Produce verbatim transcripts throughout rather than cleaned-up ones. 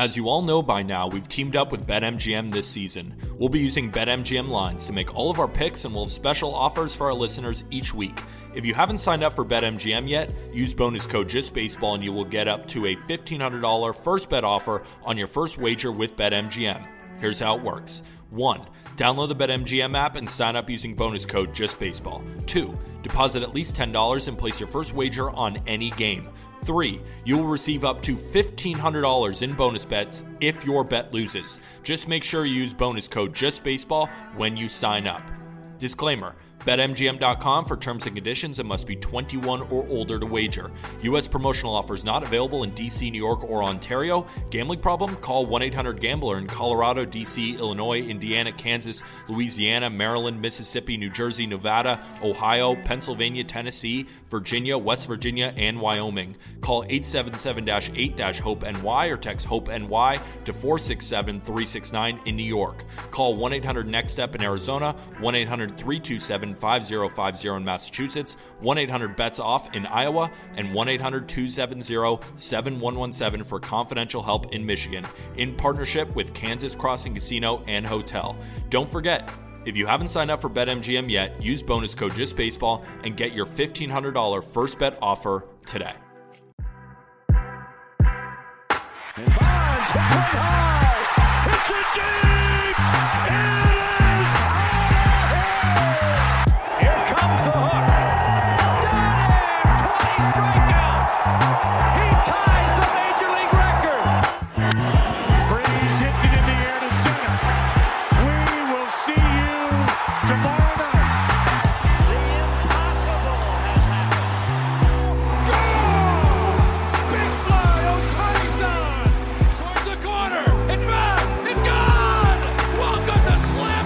As you all know by now, we've teamed up with BetMGM this season. We'll be using BetMGM lines to make all of our picks, and we'll have special offers for our listeners each week. If you haven't signed up for BetMGM yet, use bonus code JustBaseball and you will get up to a fifteen hundred dollars first bet offer on your first wager with BetMGM. Here's how it works. one. Download the BetMGM app and sign up using bonus code JustBaseball. two. Deposit at least ten dollars and place your first wager on any game. three. You will receive up to fifteen hundred dollars in bonus bets if your bet loses. Just make sure you use bonus code JustBaseball when you sign up. Disclaimer. Bet M G M dot com for terms and conditions and must be twenty-one or older to wager. U S promotional offers not available in D C, New York, or Ontario. Gambling problem? Call one eight hundred gambler in Colorado, D C, Illinois, Indiana, Kansas, Louisiana, Maryland, Mississippi, New Jersey, Nevada, Ohio, Pennsylvania, Tennessee, Virginia, West Virginia, and Wyoming. Call eight seven seven, eight, HOPE N Y or text HOPE-NY to four six seven, three six nine in New York. Call one eight hundred next step in Arizona, one eight hundred, three two seven, five zero five zero in Massachusetts, one eight hundred bets off in Iowa, and one eight hundred, two seven zero, seven one one seven for confidential help in Michigan, in partnership with Kansas Crossing Casino and Hotel. Don't forget, if you haven't signed up for BetMGM yet, use bonus code JustBaseball and get your fifteen hundred dollars first bet offer today. And Bonds hit right high. It's a deep. It is out. Here comes the hook. Got him. twenty strikeouts. He ties the major league record. Freeze hits it in the air to center. We will see you tomorrow night. The impossible has happened. Goal! Big fly, Ohtani-san! Towards the corner. It's back. It's gone. Welcome to Slam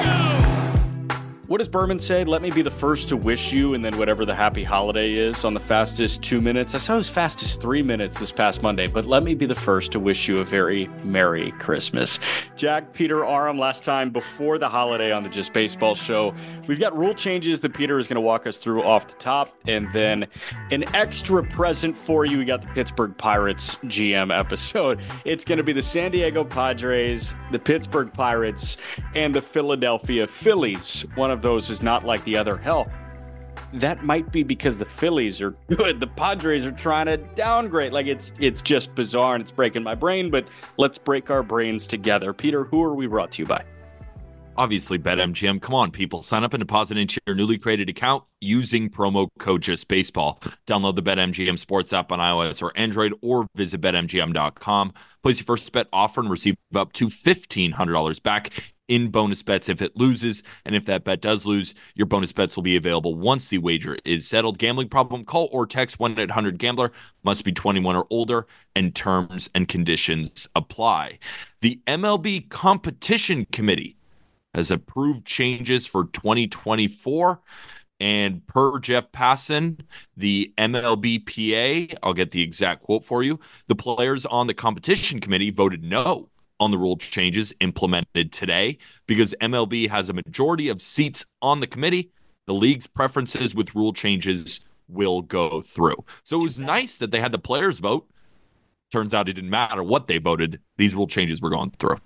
Diego. What does Berman say? Let me be the first to wish you, and then whatever the happy holiday is on the fastest two minutes. I saw as fast as three minutes this past Monday, but let me be the first to wish you a very Merry Christmas. Jack, Peter, Aram, last time before the holiday on the Just Baseball show. We've got rule changes that Peter is going to walk us through off the top, and then an extra present for you. We got the Pittsburgh Pirates G M episode. It's going to be the San Diego Padres, the Pittsburgh Pirates, and the Philadelphia Phillies. One of those is not like the other. Hell, that might be because the Phillies are good. The Padres are trying to downgrade. Like, it's it's just bizarre and it's breaking my brain, but let's break our brains together. Peter, who are we brought to you by? Obviously, BetMGM. Come on, people. Sign up and deposit into your newly created account using promo code JustBaseball. Download the BetMGM Sports app on iOS or Android, or visit Bet M G M dot com. Place your first bet offer and receive up to fifteen hundred dollars back in bonus bets if it loses. And if that bet does lose, your bonus bets will be available once the wager is settled. Gambling problem? Call or text one eight hundred gambler. Must be twenty-one or older, and terms and conditions apply. The M L B Competition Committee has approved changes for twenty twenty-four. And per Jeff Passan, the M L B P A, I'll get the exact quote for you, the players on the competition committee voted no on the rule changes implemented today because M L B has a majority of seats on the committee. The league's preferences with rule changes will go through. So it was nice that they had the players vote. Turns out it didn't matter what they voted. These rule changes were going through.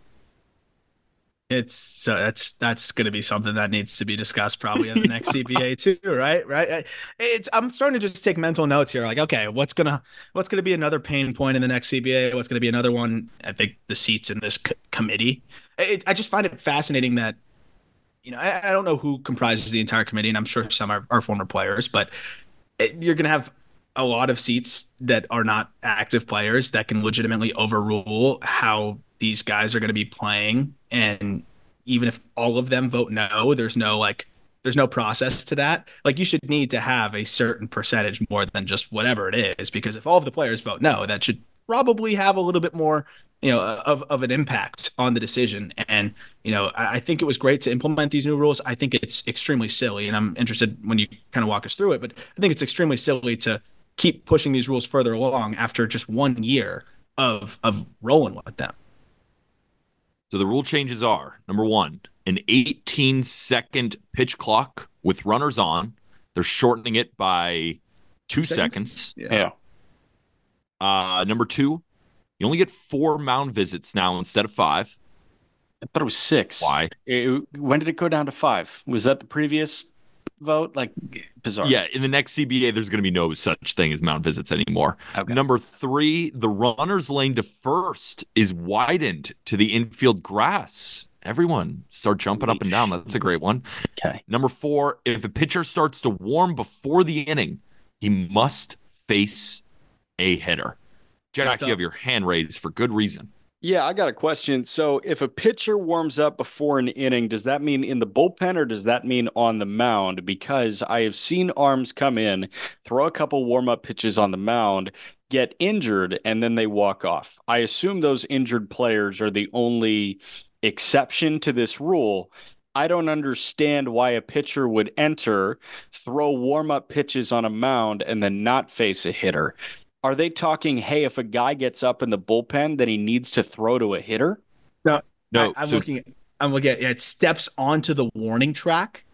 It's so that's that's going to be something that needs to be discussed probably in the next C B A too, right? Right. It's I'm starting to just take mental notes here. Like, okay, what's gonna what's gonna be another pain point in the next C B A? What's gonna be another one? I think the seats in this c- committee. It, I just find it fascinating that, you know, I, I don't know who comprises the entire committee, and I'm sure some are, are former players, but it, you're gonna have a lot of seats that are not active players that can legitimately overrule how these guys are going to be playing. And even if all of them vote no, there's no like, there's no process to that. Like, you should need to have a certain percentage more than just whatever it is, because if all of the players vote no, that should probably have a little bit more, you know, of, of an impact on the decision. And, you know, I, I think it was great to implement these new rules. I think it's extremely silly, and I'm interested when you kind of walk us through it, but I think it's extremely silly to keep pushing these rules further along after just one year of of rolling with them. So the rule changes are, number one, an eighteen second pitch clock with runners on. They're shortening it by two seconds. seconds. Yeah. Uh, number two, you You only get four mound visits now instead of five. I thought it was six. Why? It, when did it go down to five? Was that the previous vote? Like, bizarre. Yeah, in the next C B A, there's going to be no such thing as mound visits anymore. Okay. Number three, the runner's lane to first is widened to the infield grass. Everyone start jumping up and down. That's a great one. Okay. Number four, if a pitcher starts to warm before the inning, he must face a hitter. Jack, you have your hand raised for good reason. Yeah, I got a question. So if a pitcher warms up before an inning, does that mean in the bullpen or does that mean on the mound? Because I have seen arms come in, throw a couple warm-up pitches on the mound, get injured, and then they walk off. I assume those injured players are the only exception to this rule. I don't understand why a pitcher would enter, throw warm-up pitches on a mound, and then not face a hitter. Are they talking, hey, if a guy gets up in the bullpen, then he needs to throw to a hitter? No, no. I, I'm so, looking at I'm looking at yeah, it steps onto the warning track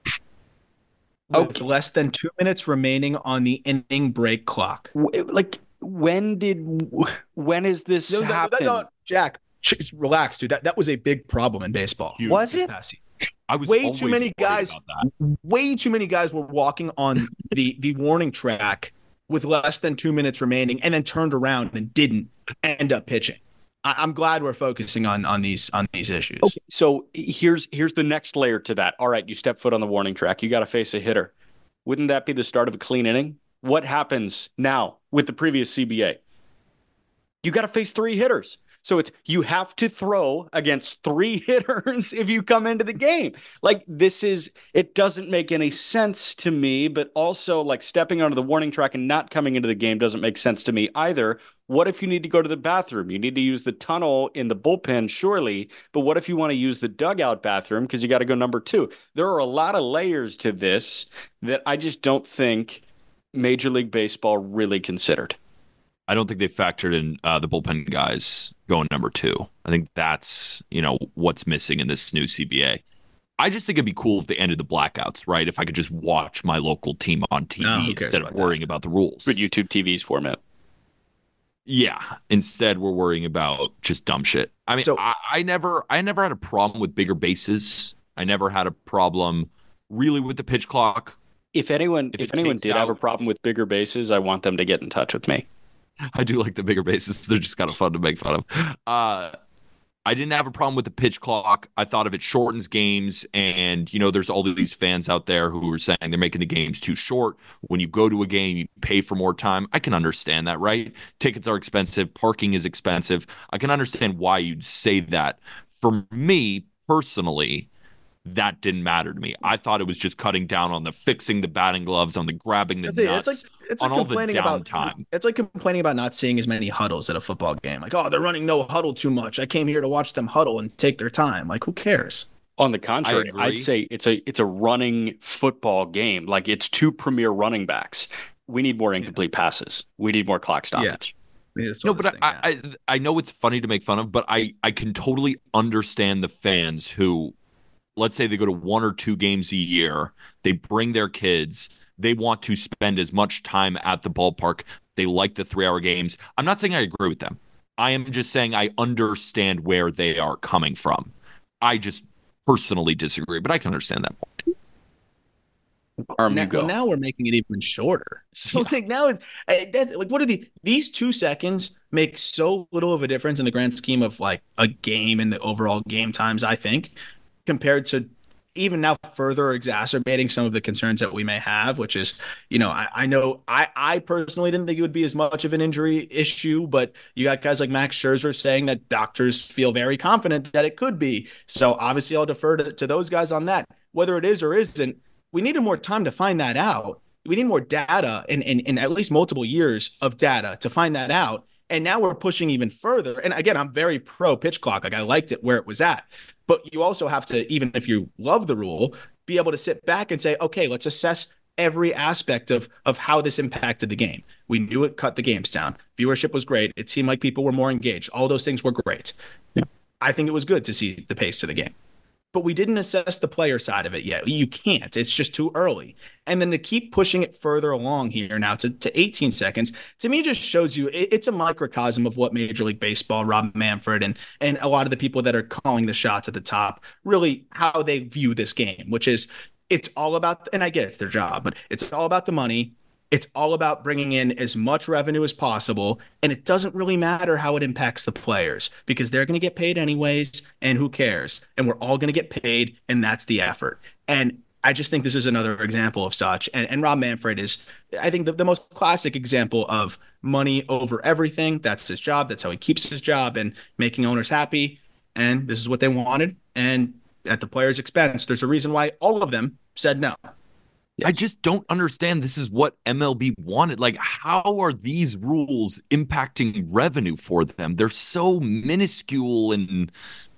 with Okay. less than two minutes remaining on the inning break clock. W- Like, when did, when is this No, no, no, happen? no, Jack, sh- relax, dude. That that was a big problem in baseball. Huge. Was this it? past season. I was Way always too many worried guys. about that. Way too many guys were walking on the the warning track with less than two minutes remaining, and then turned around and didn't end up pitching. I, I'm glad we're focusing on on these on these issues. Okay, so here's here's the next layer to that. All right, you step foot on the warning track. You got to face a hitter. Wouldn't that be the start of a clean inning? What happens now with the previous C B A? You got to face three hitters. So it's you have to throw against three hitters if you come into the game. Like this is it doesn't make any sense to me, but also like stepping onto the warning track and not coming into the game doesn't make sense to me either. What if you need to go to the bathroom? You need to use the tunnel in the bullpen, surely, but what if you want to use the dugout bathroom because you got to go number two? There are a lot of layers to this that I just don't think Major League Baseball really considered. I don't think they factored in uh, the bullpen guys going number two. I think that's, you know, what's missing in this new C B A. I just think it'd be cool if they ended the blackouts, right? If I could just watch my local team on T V No, who cares instead of about worrying about the rules. But YouTube T V's format. Yeah. Instead, we're worrying about just dumb shit. I mean, So- I, I never, I never had a problem with bigger bases. I never had a problem really with the pitch clock. If anyone, If if, it anyone takes did have a out- problem with bigger bases, I want them to get in touch with me. I do like the bigger bases. They're just kind of fun to make fun of. Uh, I didn't have a problem with the pitch clock. I thought if it shortens games, and you know, there's all of these fans out there who are saying they're making the games too short. When you go to a game, you pay for more time. I can understand that, right? Tickets are expensive. Parking is expensive. I can understand why you'd say that. For me personally, that didn't matter to me. I thought it was just cutting down on the fixing the batting gloves, on the grabbing the That's it. nuts, It's like it's on like all the complaining about downtime. it's like complaining about not seeing as many huddles at a football game. Like, oh, they're running no huddle too much. I came here to watch them huddle and take their time. Like, who cares? On the contrary, agree. I'd say it's a it's a running football game. Like it's two premier running backs. We need more incomplete passes. We need more clock stoppage. No, but I, I I know it's funny to make fun of, but I, I can totally understand the fans who, let's say they go to one or two games a year, they bring their kids, they want to spend as much time at the ballpark. They like the three-hour games. I'm not saying I agree with them. I am just saying I understand where they are coming from. I just personally disagree, but I can understand that point. Arm, now, you go. well, now we're making it even shorter. So like now it's I- that's like what are the these two seconds make so little of a difference in the grand scheme of like a game and the overall game times, I think, compared to even now further exacerbating some of the concerns that we may have, which is, you know, I, I know I, I personally didn't think it would be as much of an injury issue, but you got guys like Max Scherzer saying that doctors feel very confident that it could be. So obviously I'll defer to, to those guys on that. Whether it is or isn't, we needed more time to find that out. We need more data and, and, and at least multiple years of data to find that out. And now we're pushing even further. And again, I'm very pro pitch clock. Like I liked it where it was at. But you also have to, even if you love the rule, be able to sit back and say, okay, let's assess every aspect of, of how this impacted the game. We knew it cut the games down. Viewership was great. It seemed like people were more engaged. All those things were great. Yeah. I think it was good to see the pace to the game. but we didn't assess the player side of it yet. You can't. It's just too early. And then to keep pushing it further along here now to, to eighteen seconds, to me just shows you it, it's a microcosm of what Major League Baseball, Rob Manfred, and and a lot of the people that are calling the shots at the top, really how they view this game, which is it's all about, and I get it's their job, but it's all about the money. It's all about bringing in as much revenue as possible, and it doesn't really matter how it impacts the players because they're going to get paid anyways, and who cares? And we're all going to get paid, and that's the effort. And I just think this is another example of such. And, and Rob Manfred is, I think, the, the most classic example of money over everything. That's his job. That's how he keeps his job and making owners happy. And this is what they wanted. And at the players' expense, there's a reason why all of them said no. Yes. I just don't understand. This is what M L B wanted. Like, how are these rules impacting revenue for them? They're so minuscule and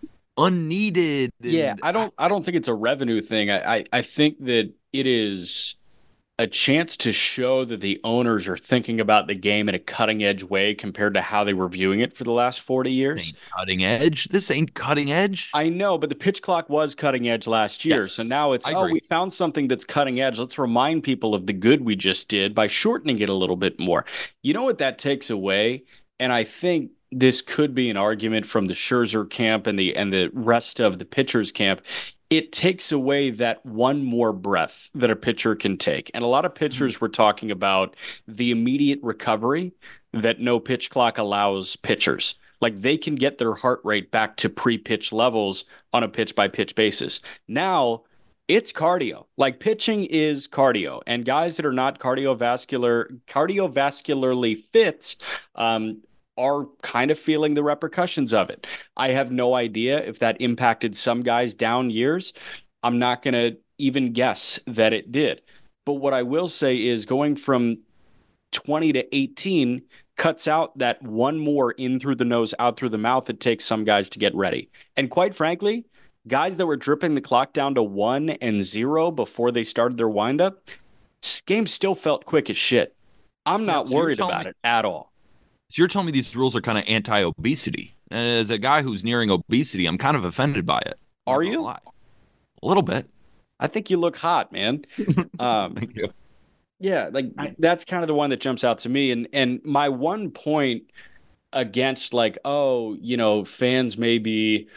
unneeded. And yeah, I don't I don't think it's a revenue thing. I, I, I think that it is a chance to show that the owners are thinking about the game in a cutting edge way compared to how they were viewing it for the last forty years. Ain't cutting edge. This ain't cutting edge. I know, but the pitch clock was cutting edge last year. Yes, so now it's, oh, we found something that's cutting edge. Let's remind people of the good we just did by shortening it a little bit more. You know what that takes away? And I think this could be an argument from the Scherzer camp and the and the rest of the pitchers camp. It takes away that one more breath that a pitcher can take. And a lot of pitchers mm-hmm. were talking about the immediate recovery that no pitch clock allows pitchers. Like, they can get their heart rate back to pre-pitch levels on a pitch-by-pitch basis. Now, it's cardio. Like, pitching is cardio. And guys that are not cardiovascular, cardiovascularly fit um, are kind of feeling the repercussions of it. I have no idea if that impacted some guys down years. I'm not going to even guess that it did. But what I will say is going from twenty to eighteen cuts out that one more in through the nose, out through the mouth it takes some guys to get ready. And quite frankly, guys that were dripping the clock down to one and zero before they started their windup, game still felt quick as shit. I'm not so, so worried about me- it at all. So you're telling me these rules are kind of anti-obesity. And as a guy who's nearing obesity, I'm kind of offended by it. Are you? Lie. A little bit. I think you look hot, man. Um, Thank you. Yeah, like I, that's kind of the one that jumps out to me. And and my one point against, like, oh, you know, fans may be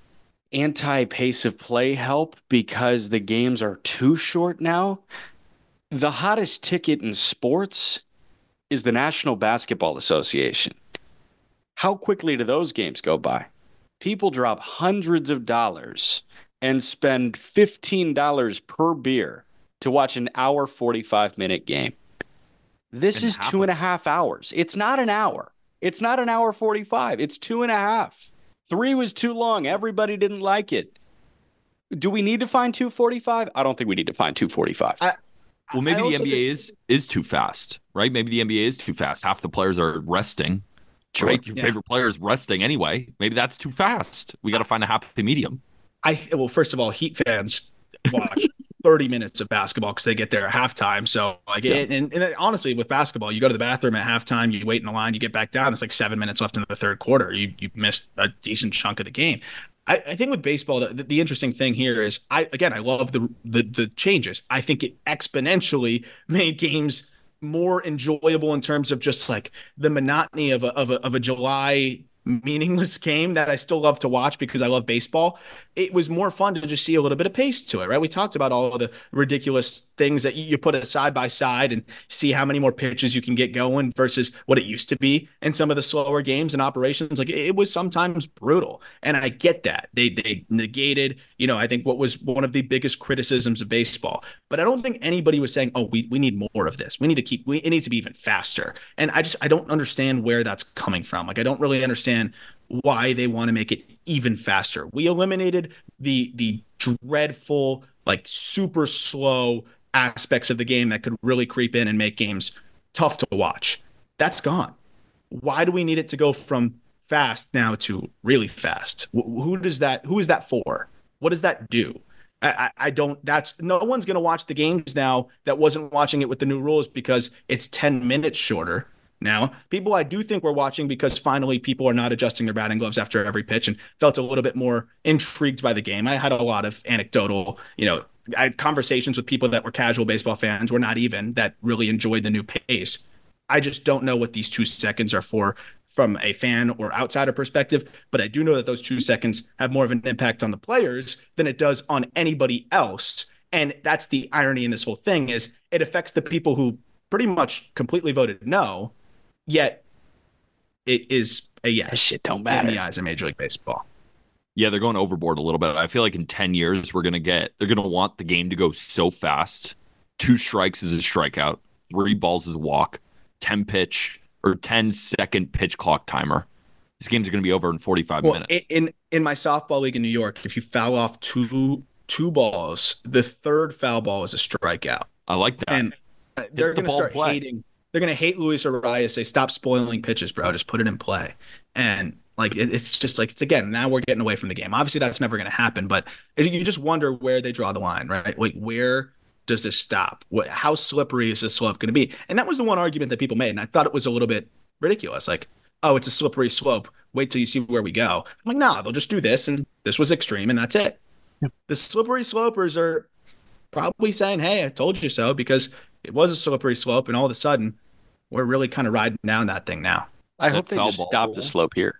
anti-pace of play help because the games are too short now. The hottest ticket in sports is the National Basketball Association. How quickly do those games go by? People drop hundreds of dollars and spend fifteen dollars per beer to watch an hour, forty-five minute game. This and is two and a half hours. It's not an hour. It's not an hour forty-five. It's two and a half. Three was too long. Everybody didn't like it. Do we need to find two forty-five? I don't think we need to find two forty-five. I, Well, maybe the N B A is is too fast, right? Maybe the N B A is too fast. Half the players are resting, sure. right? Your yeah. favorite player is resting anyway. Maybe that's too fast. We got to find a happy medium. I well, first of all, Heat fans watch thirty minutes of basketball because they get there at halftime. So, like, yeah. and, and honestly, with basketball, you go to the bathroom at halftime, you wait in the line, you get back down. It's like seven minutes left in the third quarter. You you missed a decent chunk of the game. I, I think with baseball, the, the interesting thing here is, I again, I love the, the the changes. I think it exponentially made games more enjoyable in terms of just like the monotony of a of a, of a July meaningless game that I still love to watch because I love baseball. It was more fun to just see a little bit of pace to it, right? We talked about all of the ridiculous things that you put it side by side and see how many more pitches you can get going versus what it used to be in some of the slower games and operations. Like, it was sometimes brutal. And I get that. They they negated, you know, I think what was one of the biggest criticisms of baseball. But I don't think anybody was saying, oh, we, we need more of this. We need to keep, we, it needs to be even faster. And I just, I don't understand where that's coming from. Like, I don't really understand why they want to make it even faster. We eliminated the the dreadful, like, super slow aspects of the game that could really creep in and make games tough to watch. That's gone. Why do we need it to go from fast now to really fast? Who does that? Who is that for? What does that do? I, I, I don't. That's no one's going to watch the games now that wasn't watching it with the new rules because it's ten minutes shorter. now. People I do think we're watching because finally people are not adjusting their batting gloves after every pitch and felt a little bit more intrigued by the game. I had a lot of anecdotal, you know, I had conversations with people that were casual baseball fans, or not even, that really enjoyed the new pace. I just don't know what these two seconds are for from a fan or outsider perspective, but I do know that those two seconds have more of an impact on the players than it does on anybody else. And that's the irony in this whole thing, is it affects the people who pretty much completely voted no, yet it is a yes shit don't matter in the eyes of Major League Baseball. Yeah, they're going overboard a little bit. I feel like in ten years, we're going to get, they're going to want the game to go so fast. Two strikes is a strikeout, three balls is a walk, ten pitch or ten second pitch clock timer. These games are going to be over in forty-five well, minutes. In, in my softball league in New York, if you foul off two two balls, the third foul ball is a strikeout. I like that. And they're the going to ball start play. hating. They're going to hate Luis Arias. Say, stop spoiling pitches, bro. Just put it in play. And like it, it's just like, it's again, now we're getting away from the game. Obviously, that's never going to happen. But it, you just wonder where they draw the line, right? Like, where does this stop? What, how slippery is this slope going to be? And that was the one argument that people made, and I thought it was a little bit ridiculous. Like, oh, it's a slippery slope. Wait till you see where we go. I'm like, nah, they'll just do this, and this was extreme, and that's it. Yeah. The slippery slopers are probably saying, hey, I told you so, because it was a slippery slope, and all of a sudden, we're really kind of riding down that thing now. I That hope they foul just ball stop rule. the slope here.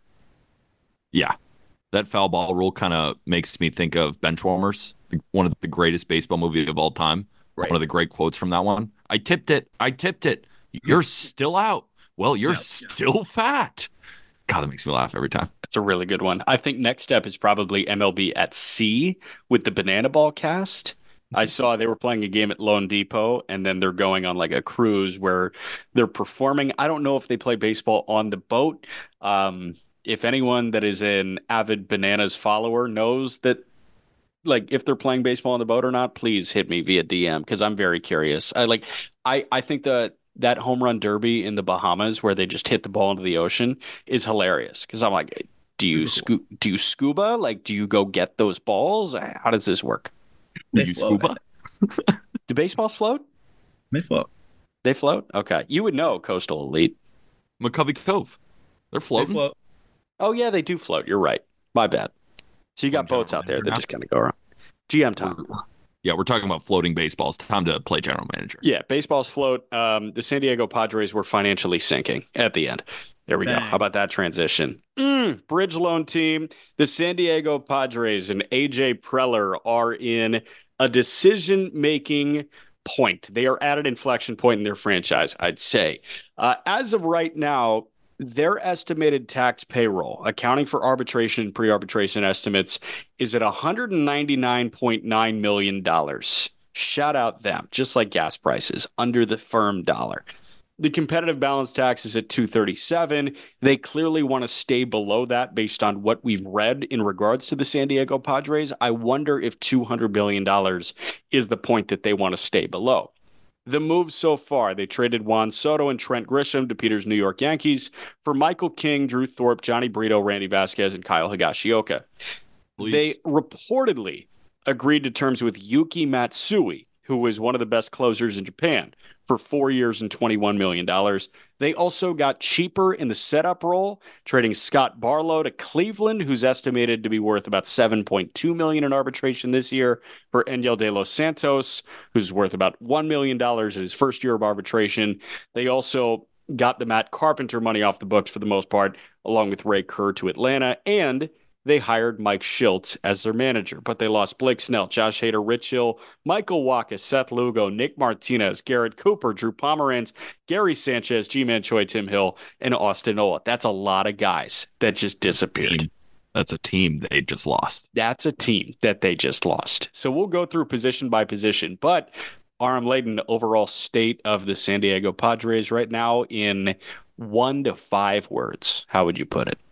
Yeah. That foul ball rule kind of makes me think of Benchwarmers, one of the greatest baseball movies of all time. Right. One of the great quotes from that one. I tipped it. I tipped it. You're still out. Well, you're Yep. still fat. God, that makes me laugh every time. That's a really good one. I think next step is probably M L B at sea with the Banana Ball cast. I saw they were playing a game at Lone Depot, and then they're going on like a cruise where they're performing. I don't know if they play baseball on the boat. Um, if anyone that is an avid Bananas follower knows that, like, if they're playing baseball on the boat or not, please hit me via D M, because I'm very curious. I like, I, I think that that home run derby in the Bahamas where they just hit the ball into the ocean is hilarious. Because I'm like, do you scu- do you scuba? Like, do you go get those balls? How does this work? They Did you float. scuba? Do baseballs float? They float. They float? Okay. You would know, Coastal Elite. McCovey Cove. They're They floating. float. Oh, yeah, they do float. You're right. My bad. So you got General boats out there manager that now? just kind of go around. G M time. We're- Yeah, we're talking about floating baseballs. Time to play general manager. Yeah, baseballs float. Um, the San Diego Padres were financially sinking at the end. There we go. Dang. How about that transition? Mm, bridge loan team. The San Diego Padres and A J Preller are in a decision-making point. They are at an inflection point in their franchise, I'd say. Uh, as of right now, their estimated tax payroll, accounting for arbitration and pre-arbitration estimates, is at one hundred ninety-nine point nine million dollars. Shout out them, just like gas prices, under the firm dollar. The competitive balance tax is at two hundred thirty-seven. They clearly want to stay below that based on what we've read in regards to the San Diego Padres. I wonder if two hundred billion dollars is the point that they want to stay below. The moves so far, they traded Juan Soto and Trent Grisham to Peter's New York Yankees for Michael King, Drew Thorpe, Johnny Brito, Randy Vasquez, and Kyle Higashioka. Please. They reportedly agreed to terms with Yuki Matsui, who was one of the best closers in Japan, for four years and twenty-one million dollars. They also got cheaper in the setup role, trading Scott Barlow to Cleveland, who's estimated to be worth about seven point two million dollars in arbitration this year, for Enyel De Los Santos, who's worth about one million dollars in his first year of arbitration. They also got the Matt Carpenter money off the books for the most part, along with Ray Kerr to Atlanta, and they hired Mike Schiltz as their manager, but they lost Blake Snell, Josh Hader, Rich Hill, Michael Wacha, Seth Lugo, Nick Martinez, Garrett Cooper, Drew Pomeranz, Gary Sanchez, G-Man Choi, Tim Hill, and Austin Ola. That's a lot of guys that just disappeared. Team. That's a team they just lost. That's a team that they just lost. So we'll go through position by position, but Aram Layden, overall state of the San Diego Padres right now in one to five words. How would you put it?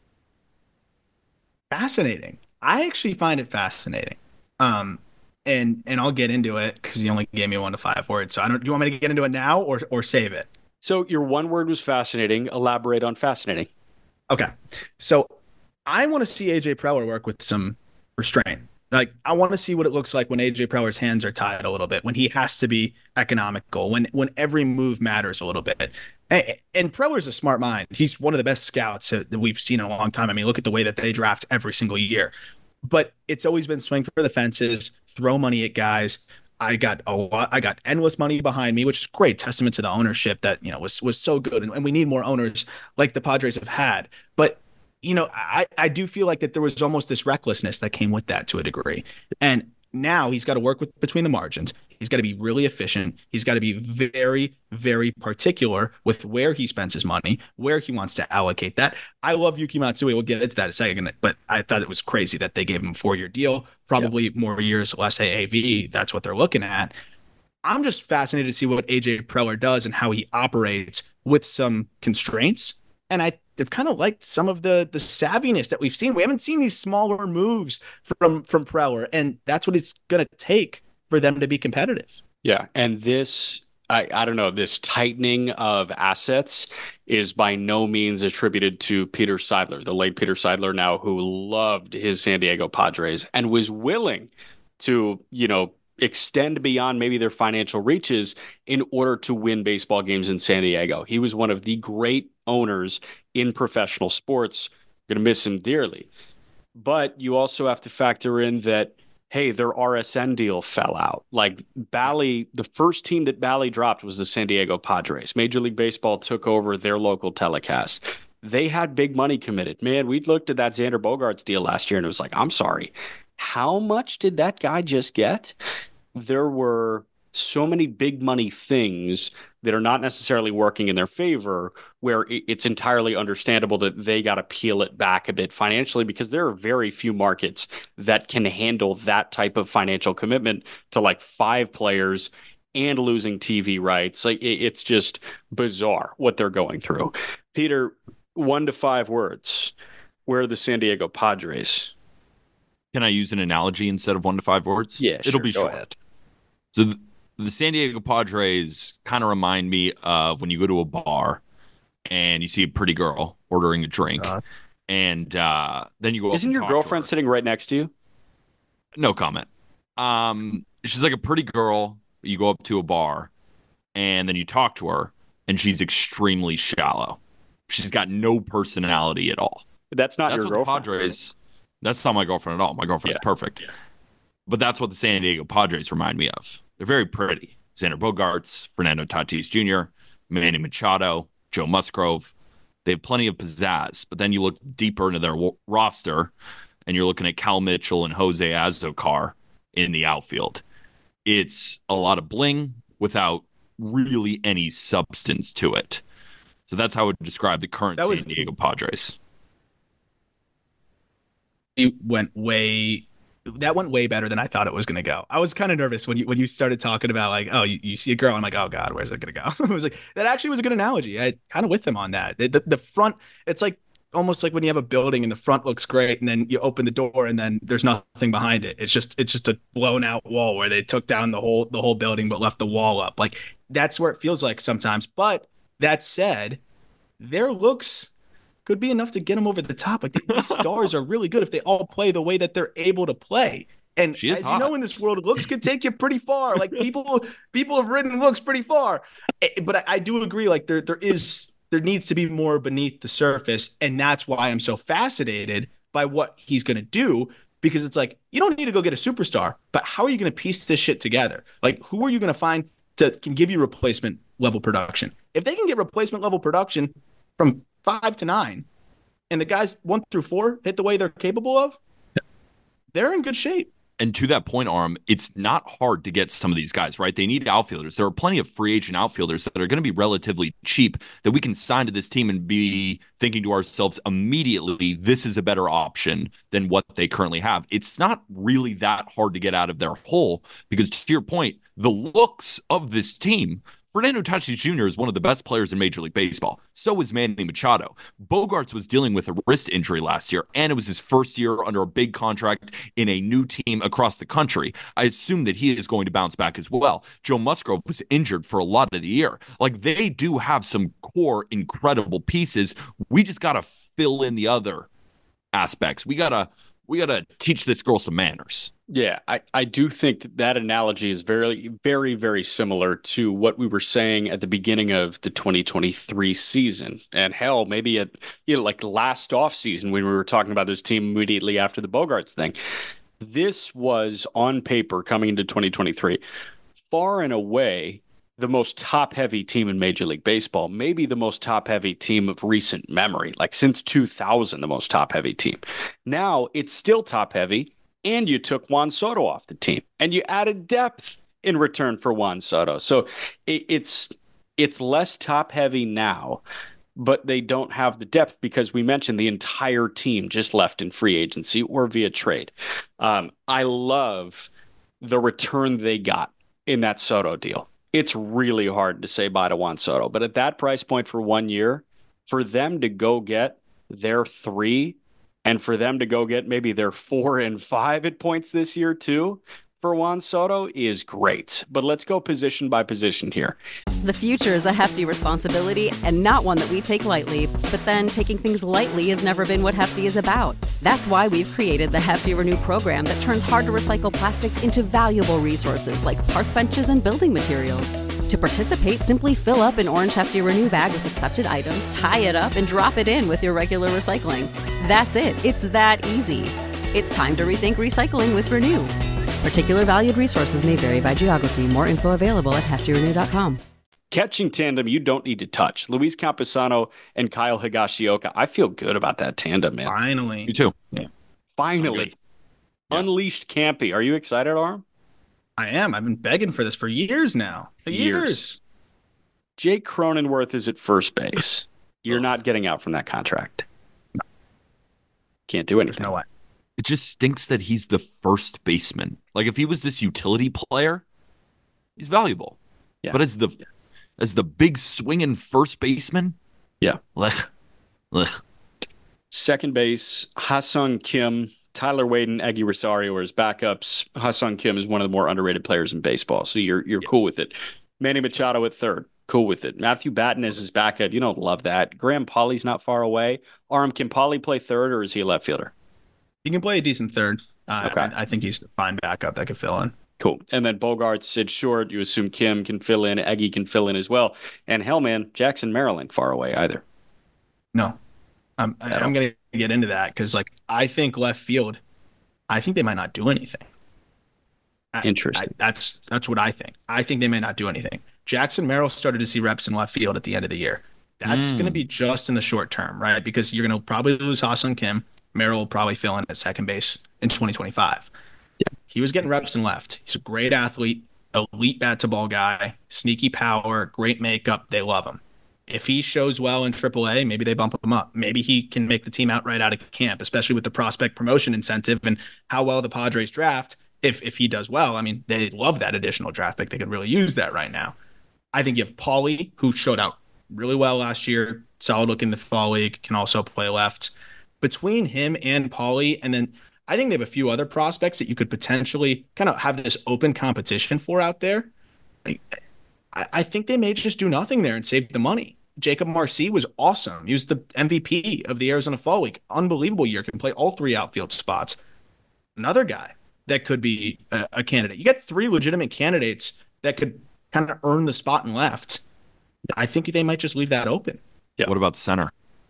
Fascinating. I actually find it fascinating. Um, and and I'll get into it because you only gave me one to five words. So I don't. Do you want me to get into it now or or save it? So your one word was fascinating. Elaborate on fascinating. Okay. So I want to see A J Preller work with some restraint. Like, I want to see what it looks like when A J Preller's hands are tied a little bit, when he has to be economical, when when every move matters a little bit. And, and Preller's a smart mind. He's one of the best scouts that we've seen in a long time. I mean, look at the way that they draft every single year. But it's always been swing for the fences, throw money at guys. I got a lot. I got endless money behind me, which is great testament to the ownership that, you know, was was so good. And, and we need more owners like the Padres have had. But, you know, I, I do feel like that there was almost this recklessness that came with that to a degree. And now he's got to work with between the margins. He's got to be really efficient. He's got to be very, very particular with where he spends his money, where he wants to allocate that. I love Yuki Matsui. We'll get into that in a second, but I thought it was crazy that they gave him a four-year deal, probably yep. more years, less A A V. That's what they're looking at. I'm just fascinated to see what A J Preller does and how he operates with some constraints. And I they've kind of liked some of the the savviness that we've seen. We haven't seen these smaller moves from from Preller, and that's what it's going to take for them to be competitive. Yeah, and this, I, I don't know, this tightening of assets is by no means attributed to Peter Seidler, the late Peter Seidler now, who loved his San Diego Padres and was willing to, you know, extend beyond maybe their financial reaches in order to win baseball games in San Diego. He was one of the great owners in professional sports. Going to miss him dearly. But you also have to factor in that, hey, their R S N deal fell out. Like Bally, the first team that Bally dropped was the San Diego Padres. Major League Baseball took over their local telecast. They had big money committed. Man, we looked at that Xander Bogaerts deal last year and it was like, I'm sorry, how much did that guy just get? There were so many big money things that are not necessarily working in their favor, where it's entirely understandable that they got to peel it back a bit financially, because there are very few markets that can handle that type of financial commitment to like five players and losing T V rights. Like it's just bizarre what they're going through. Peter, one to five words. Where are the San Diego Padres? Can I use an analogy instead of one to five words? Yeah, it'll sure. be Go short. Ahead. So the, the San Diego Padres kind of remind me of when you go to a bar and you see a pretty girl ordering a drink, uh, and uh, then you go. Isn't up your girlfriend sitting right next to you? No comment. Um, she's like a pretty girl. You go up to a bar, and then you talk to her, and she's extremely shallow. She's got no personality at all. That's not that's your what girlfriend. The Padres. That's not my girlfriend at all. My girlfriend's yeah. perfect. Yeah. But that's what the San Diego Padres remind me of. They're very pretty. Xander Bogaerts, Fernando Tatis Junior, Manny Machado, Joe Musgrove. They have plenty of pizzazz. But then you look deeper into their w- roster, and you're looking at Cal Mitchell and Jose Azocar in the outfield. It's a lot of bling without really any substance to it. So that's how I would describe the current that was, San Diego Padres. It went way... That went way better than I thought it was going to go. I was kind of nervous when you when you started talking about like, oh, you, you see a girl. I'm like, oh God, where's it going to go? I was like, that actually was a good analogy. I kind of with them on that. The, the front, it's like almost like when you have a building and the front looks great, and then you open the door and then there's nothing behind it. It's just it's just a blown out wall where they took down the whole the whole building but left the wall up. Like that's where it feels like sometimes. But that said, their looks could be enough to get them over the top. Like these stars are really good if they all play the way that they're able to play. And as hot. You know, in this world, looks could take you pretty far. Like people, people have ridden looks pretty far. But I, I do agree. Like there, there is, there needs to be more beneath the surface, and that's why I'm so fascinated by what he's going to do. Because it's like you don't need to go get a superstar, but how are you going to piece this shit together? Like who are you going to find to can give you replacement level production? If they can get replacement level production from five to nine, and the guys one through four hit the way they're capable of, they're in good shape. And to that point, Arm, it's not hard to get some of these guys, right? They need outfielders. There are plenty of free agent outfielders that are going to be relatively cheap that we can sign to this team and be thinking to ourselves immediately, this is a better option than what they currently have. It's not really that hard to get out of their hole because, to your point, the looks of this team, Fernando Tatis Junior is one of the best players in Major League Baseball. So is Manny Machado. Bogaerts was dealing with a wrist injury last year, and it was his first year under a big contract in a new team across the country. I assume that he is going to bounce back as well. Joe Musgrove was injured for a lot of the year. Like, they do have some core incredible pieces. We just got to fill in the other aspects. We got to we got to teach this girl some manners. Yeah, I, I do think that, that analogy is very, very, very similar to what we were saying at the beginning of the twenty twenty-three season. And hell, maybe at, you know, like last off season when we were talking about this team immediately after the Bogarts thing. This was on paper coming into twenty twenty-three, far and away the most top-heavy team in Major League Baseball, maybe the most top-heavy team of recent memory, like since two thousand, the most top-heavy team. Now it's still top-heavy. And you took Juan Soto off the team, and you added depth in return for Juan Soto. So it, it's it's less top heavy now, but they don't have the depth because we mentioned the entire team just left in free agency or via trade. Um, I love the return they got in that Soto deal. It's really hard to say bye to Juan Soto, but at that price point for one year, for them to go get their three. And for them to go get maybe their four and five at points this year, too, for Juan Soto is great. But let's go position by position here. The future is a hefty responsibility and not one that we take lightly. But then taking things lightly has never been what Hefty is about. That's why we've created the Hefty Renew program that turns hard-to-recycle plastics into valuable resources like park benches and building materials. To participate, simply fill up an orange Hefty Renew bag with accepted items, tie it up, and drop it in with your regular recycling. That's it. It's that easy. It's time to rethink recycling with Renew. Particular valued resources may vary by geography. More info available at hefty renew dot com. Catching tandem you don't need to touch. Luis Campusano and Kyle Higashioka. I feel good about that tandem, man. Finally. Me too. Yeah. Finally. Yeah. Unleashed Campy. Are you excited, Arm? I am. I've been begging for this for years now. Years. Years. Jake Cronenworth is at first base. You're not getting out from that contract. No. Can't do anything. There's no way. It just stinks that he's the first baseman. Like if he was this utility player, he's valuable. Yeah. But as the Yeah. as the big swinging first baseman, Yeah. Ugh, ugh. Second base, Ha-Sung Kim, Tyler Wade, and Eggy Rosario are his backups. Ha-Sung Kim is one of the more underrated players in baseball, so you're you're yeah. cool with it. Manny Machado at third, cool with it. Matthew Batten as his backup, you don't love that. Graham Pauley's not far away. Arm, can Pauley play third, or is he a left fielder? He can play a decent third. Uh, okay. I, I think he's a fine backup that could fill in. Cool. And then Bogarts, Sid Short, you assume Kim can fill in, Eggy can fill in as well. And hell, man, Jackson Maryland far away either. No. I'm, I, I'm going to get into that because, like, I think left field, I think they might not do anything. I, Interesting. I, that's that's what I think. I think they may not do anything. Jackson Merrill started to see reps in left field at the end of the year. That's mm. going to be just in the short term, right? Because you're going to probably lose Ha-Sung Kim. Merrill will probably fill in at second base in twenty twenty-five. Yeah. He was getting reps in left. He's a great athlete, elite bat-to-ball guy, sneaky power, great makeup. They love him. If he shows well in triple A, maybe they bump him up. Maybe he can make the team outright out of camp, especially with the prospect promotion incentive and how well the Padres draft. If if he does well, I mean, they love that additional draft pick. They could really use that right now. I think you have Pauley, who showed out really well last year, solid look in the fall league, can also play left. Between him and Pauley, and then I think they have a few other prospects that you could potentially kind of have this open competition for out there. I, I think they may just do nothing there and save the money. Jacob Marcy was awesome. He was the M V P of the Arizona Fall League. Unbelievable year. Can play all three outfield spots. Another guy that could be a, a candidate. You got three legitimate candidates that could kind of earn the spot in left. I think they might just leave that open. Yeah. What about center?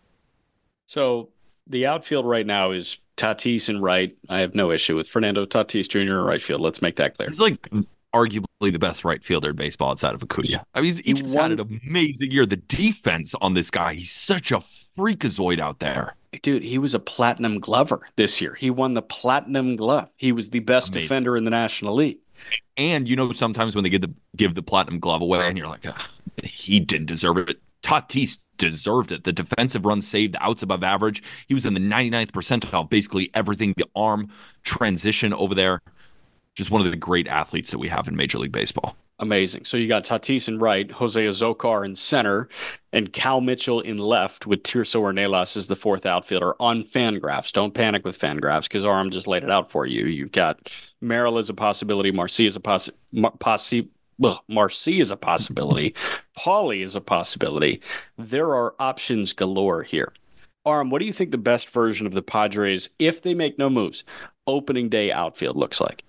So the outfield right now is Tatis and right. I have no issue with Fernando Tatis Junior in right field. Let's make that clear. He's like arguably the best right fielder in baseball outside of Acuna. I mean, he's, he, he just won. had an amazing year. The defense on this guy, he's such a freakazoid out there. Dude, he was a platinum glover this year. He won the platinum glove. He was the best amazing. defender in the National League. And, you know, sometimes when they give the give the platinum glove away and you're like, oh, he didn't deserve it. Tatis deserved it. The defensive runs saved, outs above average. He was in the ninety-ninth percentile, basically everything, the arm transition over there. Just one of the great athletes that we have in Major League Baseball. Amazing. So you got Tatis in right, Jose Azocar in center, and Cal Mitchell in left with Tirso Ornelas as the fourth outfielder on Fangraphs. Don't panic with Fangraphs because Arm just laid it out for you. You've got Merrill as a possibility, Marcy is a possi- Mar- possi- well, Marcy is a possibility, Pauley is a possibility. There are options galore here. Aram, what do you think the best version of the Padres, if they make no moves, opening day outfield looks like?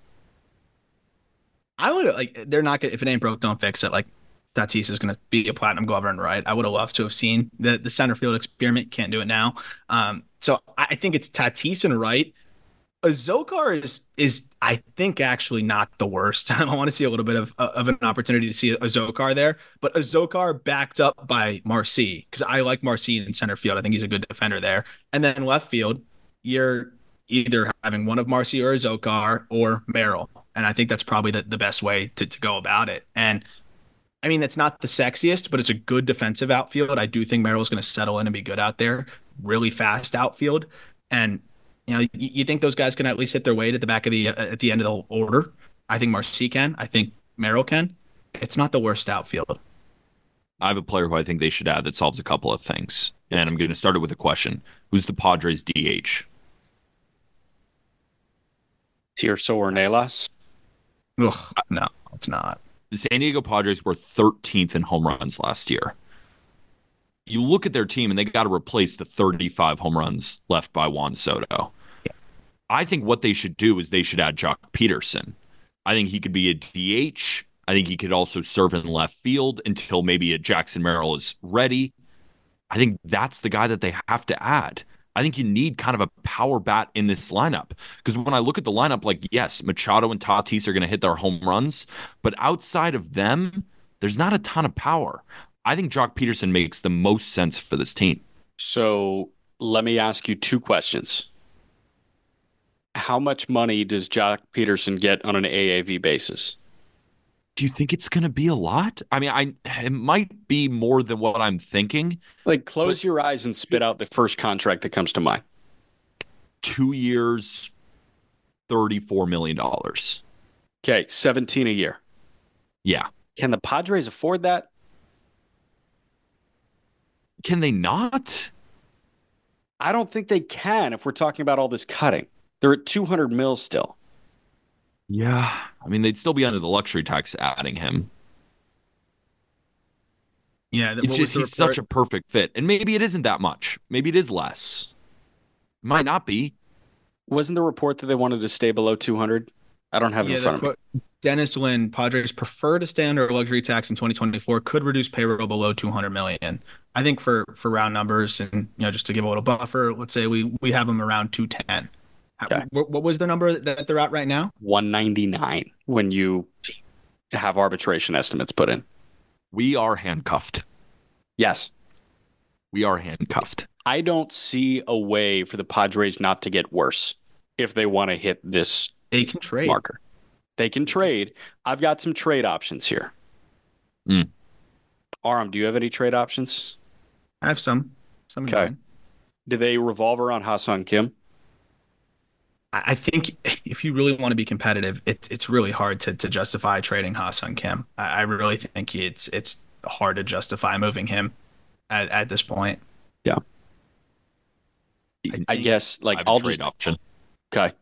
I would like they're not gonna if it ain't broke, don't fix it. Like Tatis is gonna be a platinum glove runner, right? I would have loved to have seen the the center field experiment. Can't do it now. Um, so I think it's Tatis and Wright. Azokar is is I think actually not the worst. I want to see a little bit of of an opportunity to see Azokar there, but Azokar backed up by Marcy because I like Marcy in center field. I think he's a good defender there. And then left field, you're either having one of Marcy or Azokar or Merrill, and I think that's probably the, the best way to to go about it. And I mean, it's not the sexiest, but it's a good defensive outfield. I do think Merrill's going to settle in and be good out there. Really fast outfield, and you know, you, you think those guys can at least hit their weight at the back of the uh, at the end of the order. I think Marcy can. I think Merrill can. It's not the worst outfield. I have a player who I think they should add that solves a couple of things, and I'm going to start it with a question: who's the Padres D H? Tirso Ornelas? Ugh, no, it's not. The San Diego Padres were thirteenth in home runs last year. You look at their team, and they got to replace the thirty-five home runs left by Juan Soto. Yeah. I think what they should do is they should add Jock Peterson. I think he could be a D H. I think he could also serve in left field until maybe a Jackson Merrill is ready. I think that's the guy that they have to add. I think you need kind of a power bat in this lineup. Because when I look at the lineup, like, yes, Machado and Tatis are going to hit their home runs, but outside of them, there's not a ton of power. I think Jock Peterson makes the most sense for this team. So let me ask you two questions. How much money does Jock Peterson get on an A A V basis? Do you think it's going to be a lot? I mean, I it might be more than what I'm thinking. Like, close your eyes and spit out the first contract that comes to mind. Two years, thirty-four million dollars. Okay, seventeen a year. Yeah. Can the Padres afford that? Can they not? I don't think they can if we're talking about all this cutting. They're at two hundred mil still. Yeah. I mean, they'd still be under the luxury tax adding him. Yeah. It's just he's such a perfect fit. And maybe it isn't that much. Maybe it is less. It might not be. Wasn't the report that they wanted to stay below two hundred? I don't have it yeah, in front of me. Dennis Lin, Padres prefer to stay under a luxury tax in twenty twenty-four, could reduce payroll below two hundred million. I think for for round numbers and you know just to give a little buffer, let's say we we have them around two ten. Okay. What, what was the number that they're at right now? one ninety-nine when you have arbitration estimates put in. We are handcuffed. Yes. We are handcuffed. I don't see a way for the Padres not to get worse if they want to hit this they can trade marker. They can trade. I've got some trade options here. Mm. Aram, do you have any trade options? I have some. Some okay. Going. Do they revolve around Ha-Seong Kim? I think if you really want to be competitive, it's it's really hard to to justify trading Ha-Seong Kim. I, I really think it's it's hard to justify moving him at, at this point. Yeah. I, I guess like I'll trade just option. Okay.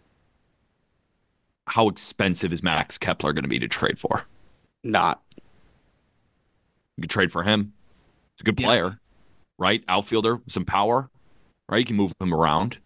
How expensive is Max Kepler going to be to trade for? Not. You can trade for him. He's a good player, yeah. Right? Outfielder, some power, right? You can move him around.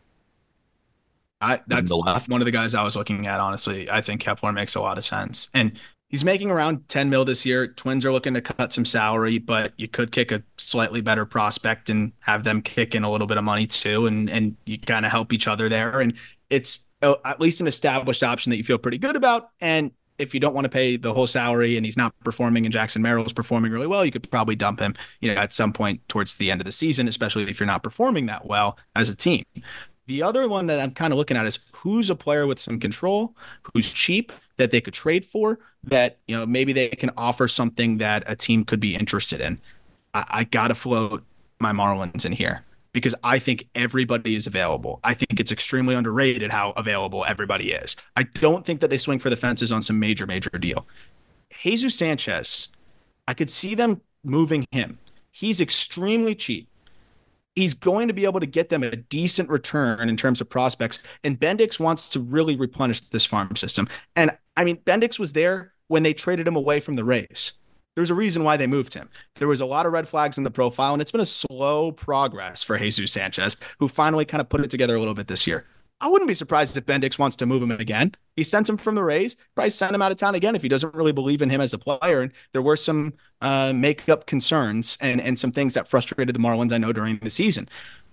I, that's one of the guys I was looking at, honestly. I think Kepler makes a lot of sense. And he's making around ten mil this year. Twins are looking to cut some salary, but you could kick a slightly better prospect and have them kick in a little bit of money too. And, and you kind of help each other there. And it's a, at least an established option that you feel pretty good about. And if you don't want to pay the whole salary and he's not performing and Jackson Merrill is performing really well, you could probably dump him, you know, at some point towards the end of the season, especially if you're not performing that well as a team. The other one that I'm kind of looking at is who's a player with some control, who's cheap that they could trade for, that, you know, maybe they can offer something that a team could be interested in. I, I got to float my Marlins in here because I think everybody is available. I think it's extremely underrated how available everybody is. I don't think that they swing for the fences on some major, major deal. Jesus Sanchez, I could see them moving him. He's extremely cheap. He's going to be able to get them a decent return in terms of prospects. And Bendix wants to really replenish this farm system. And I mean, Bendix was there when they traded him away from the Rays. There's a reason why they moved him. There was a lot of red flags in the profile, and it's been a slow progress for Jesus Sanchez, who finally kind of put it together a little bit this year. I wouldn't be surprised if Bendix wants to move him again. He sent him from the Rays, probably send him out of town again if he doesn't really believe in him as a player. And there were some uh, make-up concerns and, and some things that frustrated the Marlins, I know, during the season.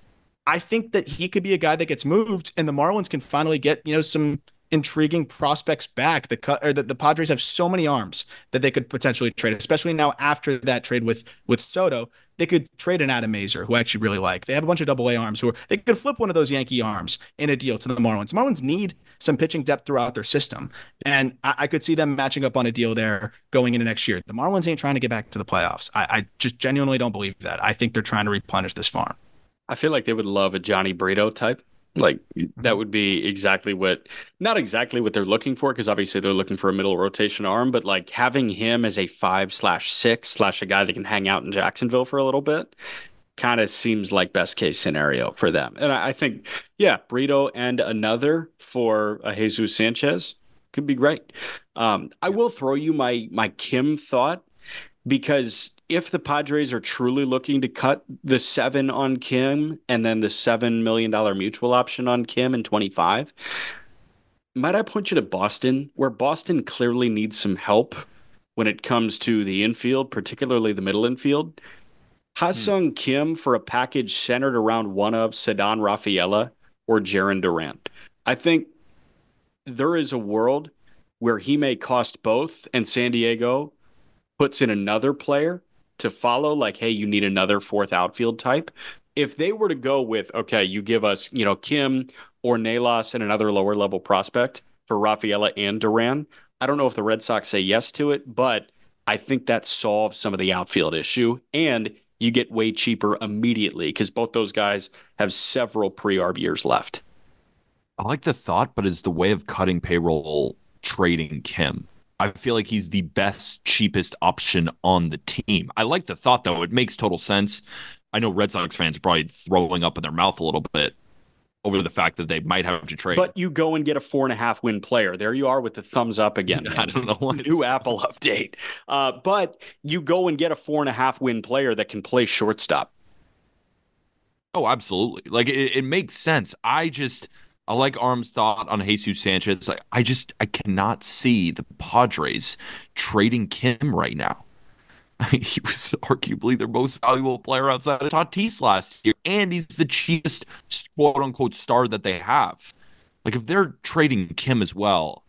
I think that he could be a guy that gets moved, and the Marlins can finally get, you know, some intriguing prospects back. The or the, the Padres have so many arms that they could potentially trade, especially now after that trade with with Soto. They could trade an Adam Mazur, who I actually really like. They have a bunch of double A arms who are, they could flip one of those Yankee arms in a deal to the Marlins. Marlins need some pitching depth throughout their system, and I, I could see them matching up on a deal there going into next year. The Marlins ain't trying to get back to the playoffs. I, I just genuinely don't believe that. I think they're trying to replenish this farm. I feel like they would love a Johnny Brito type. Like that would be exactly what, not exactly what they're looking for, because obviously they're looking for a middle rotation arm, but like having him as a five slash six slash a guy that can hang out in Jacksonville for a little bit kind of seems like best case scenario for them. And I, I think, yeah, Brito and another for a Jesus Sanchez could be great. Um, I will throw you my my Kim thought, because if the Padres are truly looking to cut the seven on Kim and then the seven million dollars mutual option on Kim in twenty-five, might I point you to Boston, where Boston clearly needs some help when it comes to the infield, particularly the middle infield. Ha-Sung hmm. Kim for a package centered around one of Ceddanne Rafaela or Jarren Duran. I think there is a world where he may cost both, and San Diego puts in another player to follow, like, hey, you need another fourth outfield type. If they were to go with, okay, you give us, you know, Kim or Nelas and another lower level prospect for Rafaela and Duran, I don't know if the Red Sox say yes to it, but I think that solves some of the outfield issue, and you get way cheaper immediately because both those guys have several pre-arb years left. I like the thought, but is the way of cutting payroll trading Kim? I feel like he's the best, cheapest option on the team. I like the thought, though. It makes total sense. I know Red Sox fans are probably throwing up in their mouth a little bit over the fact that they might have to trade. But you go and get a four and a half win player. There you are with the thumbs up again. I don't know what new Apple update. Uh, but you go and get a four and a half win player that can play shortstop. Oh, absolutely. Like it, it makes sense. I just... I like Arm's thought on Jesus Sanchez. Like, I just I cannot see the Padres trading Kim right now. I mean, he was arguably their most valuable player outside of Tatis last year, and he's the cheapest quote unquote star that they have. Like, if they're trading Kim as well,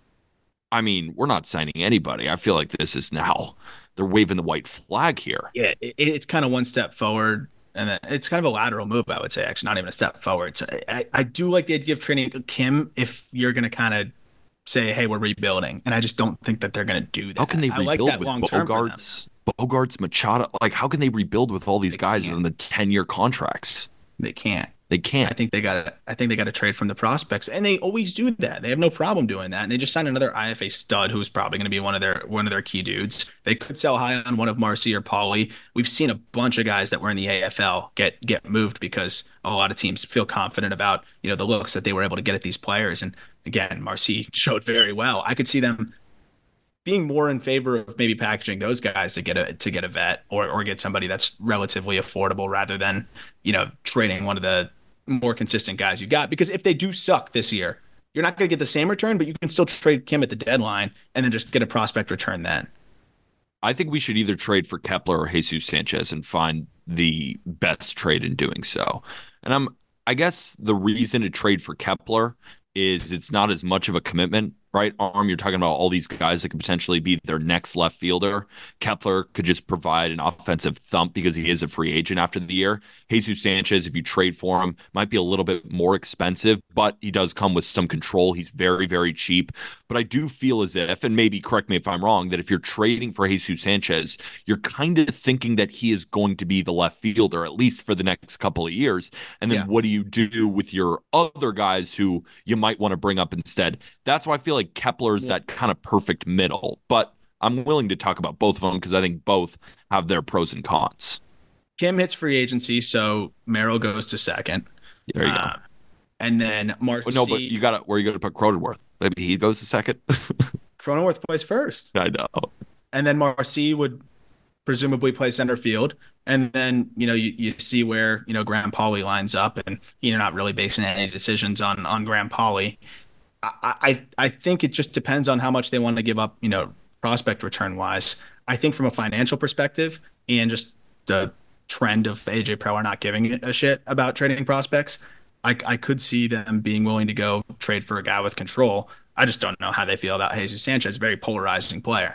I mean, we're not signing anybody. I feel like this is now they're waving the white flag here. Yeah, it, it's kind of one step forward. And then it's kind of a lateral move, I would say, actually, not even a step forward. So I, I do like the idea of trading Kim if you're going to kind of say, hey, we're rebuilding. And I just don't think that they're going to do that. How can they I rebuild like that with long-term Bogarts, Bogarts, Machado? Like, how can they rebuild with all these they guys in the ten-year contracts? They can't. They can't. I think they got to. I think they got to trade from the prospects, and they always do that. They have no problem doing that, and they just signed another I F A stud who's probably going to be one of their one of their key dudes. They could sell high on one of Marcy or Pauly. We've seen a bunch of guys that were in the A F L get get moved because a lot of teams feel confident about, you know, the looks that they were able to get at these players. And again, Marcy showed very well. I could see them being more in favor of maybe packaging those guys to get a to get a vet or or get somebody that's relatively affordable rather than, you know, trading one of the more consistent guys you got. Because if they do suck this year, you're not going to get the same return, but you can still trade Kim at the deadline and then just get a prospect return then. I think we should either trade for Kepler or Jesus Sanchez and find the best trade in doing so. And I'm, I guess the reason to trade for Kepler is it's not as much of a commitment, right? Arm, you're talking about all these guys that could potentially be their next left fielder. Kepler could just provide an offensive thump because he is a free agent after the year. Jesus Sanchez, if you trade for him, might be a little bit more expensive, but he does come with some control. He's very, very cheap. But I do feel as if, and maybe correct me if I'm wrong, that if you're trading for Jesus Sanchez, you're kind of thinking that he is going to be the left fielder, at least for the next couple of years. And then yeah. what do you do with your other guys who you might want to bring up instead? That's why I feel like Kepler's yeah. that kind of perfect middle, but I'm willing to talk about both of them because I think both have their pros and cons. Kim hits free agency, so Merrill goes to second. There you uh, go. And then Marcy. Oh, no, but you got to where you got to put Cronenworth. Maybe he goes to second. Cronenworth plays first. I know. and then Marcy would presumably play center field. And then, you know, you, you see where, you know, Graham Pauley lines up, and you're not really basing any decisions on on Graham Pauley. I, I I think it just depends on how much they want to give up, you know, prospect return wise. I think from a financial perspective and just the trend of A J Preller not giving a shit about trading prospects, I, I could see them being willing to go trade for a guy with control. I just don't know how they feel about Jesus Sanchez, very polarizing player.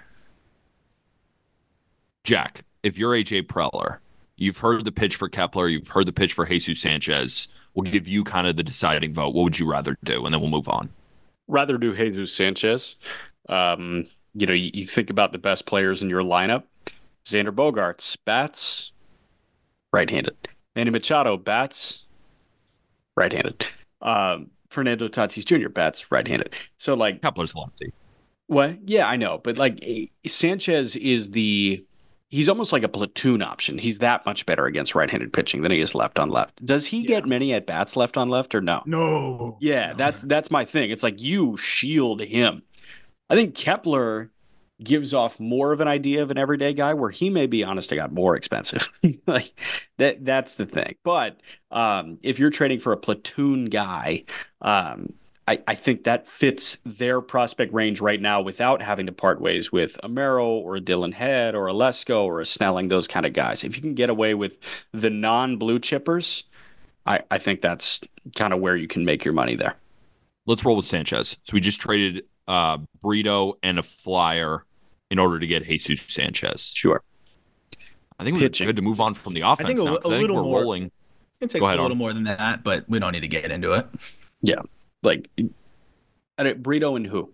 Jack, if you're A J Preller, you've heard the pitch for Kepler, you've heard the pitch for Jesus Sanchez. We'll give you kind of the deciding vote. What would you rather do? And then we'll move on. Rather do Jesus Sanchez. Um, you know, you, you think about the best players in your lineup. Xander Bogaerts, bats, right-handed. Manny Machado, bats, right-handed. Um, Fernando Tatis Junior, bats, right-handed. So, like... Kepler's lefty. What? Yeah, I know. But, like, Sanchez is the... He's almost like a platoon option. He's that much better against right-handed pitching than he is left on left. Does he yeah. get many at bats left on left or no? No. Yeah, no. that's that's my thing. It's like you shield him. I think Kepler gives off more of an idea of an everyday guy, where he may be, honest to God, more expensive. Like that that's the thing. But um, if you're trading for a platoon guy, um, I, I think that fits their prospect range right now without having to part ways with a Merrill or a Dylan Head or a Lesko or a Snelling, those kind of guys. If you can get away with the non-blue chippers, I, I think that's kind of where you can make your money there. Let's roll with Sanchez. So we just traded uh, Brito and a flyer in order to get Jesus Sanchez. Sure. I think we're good to move on from the offense I think a, now. a I think little we're more, rolling. It's going to take Go ahead, a little on. more than that, but we don't need to get into it. Yeah. Like, Brito and who?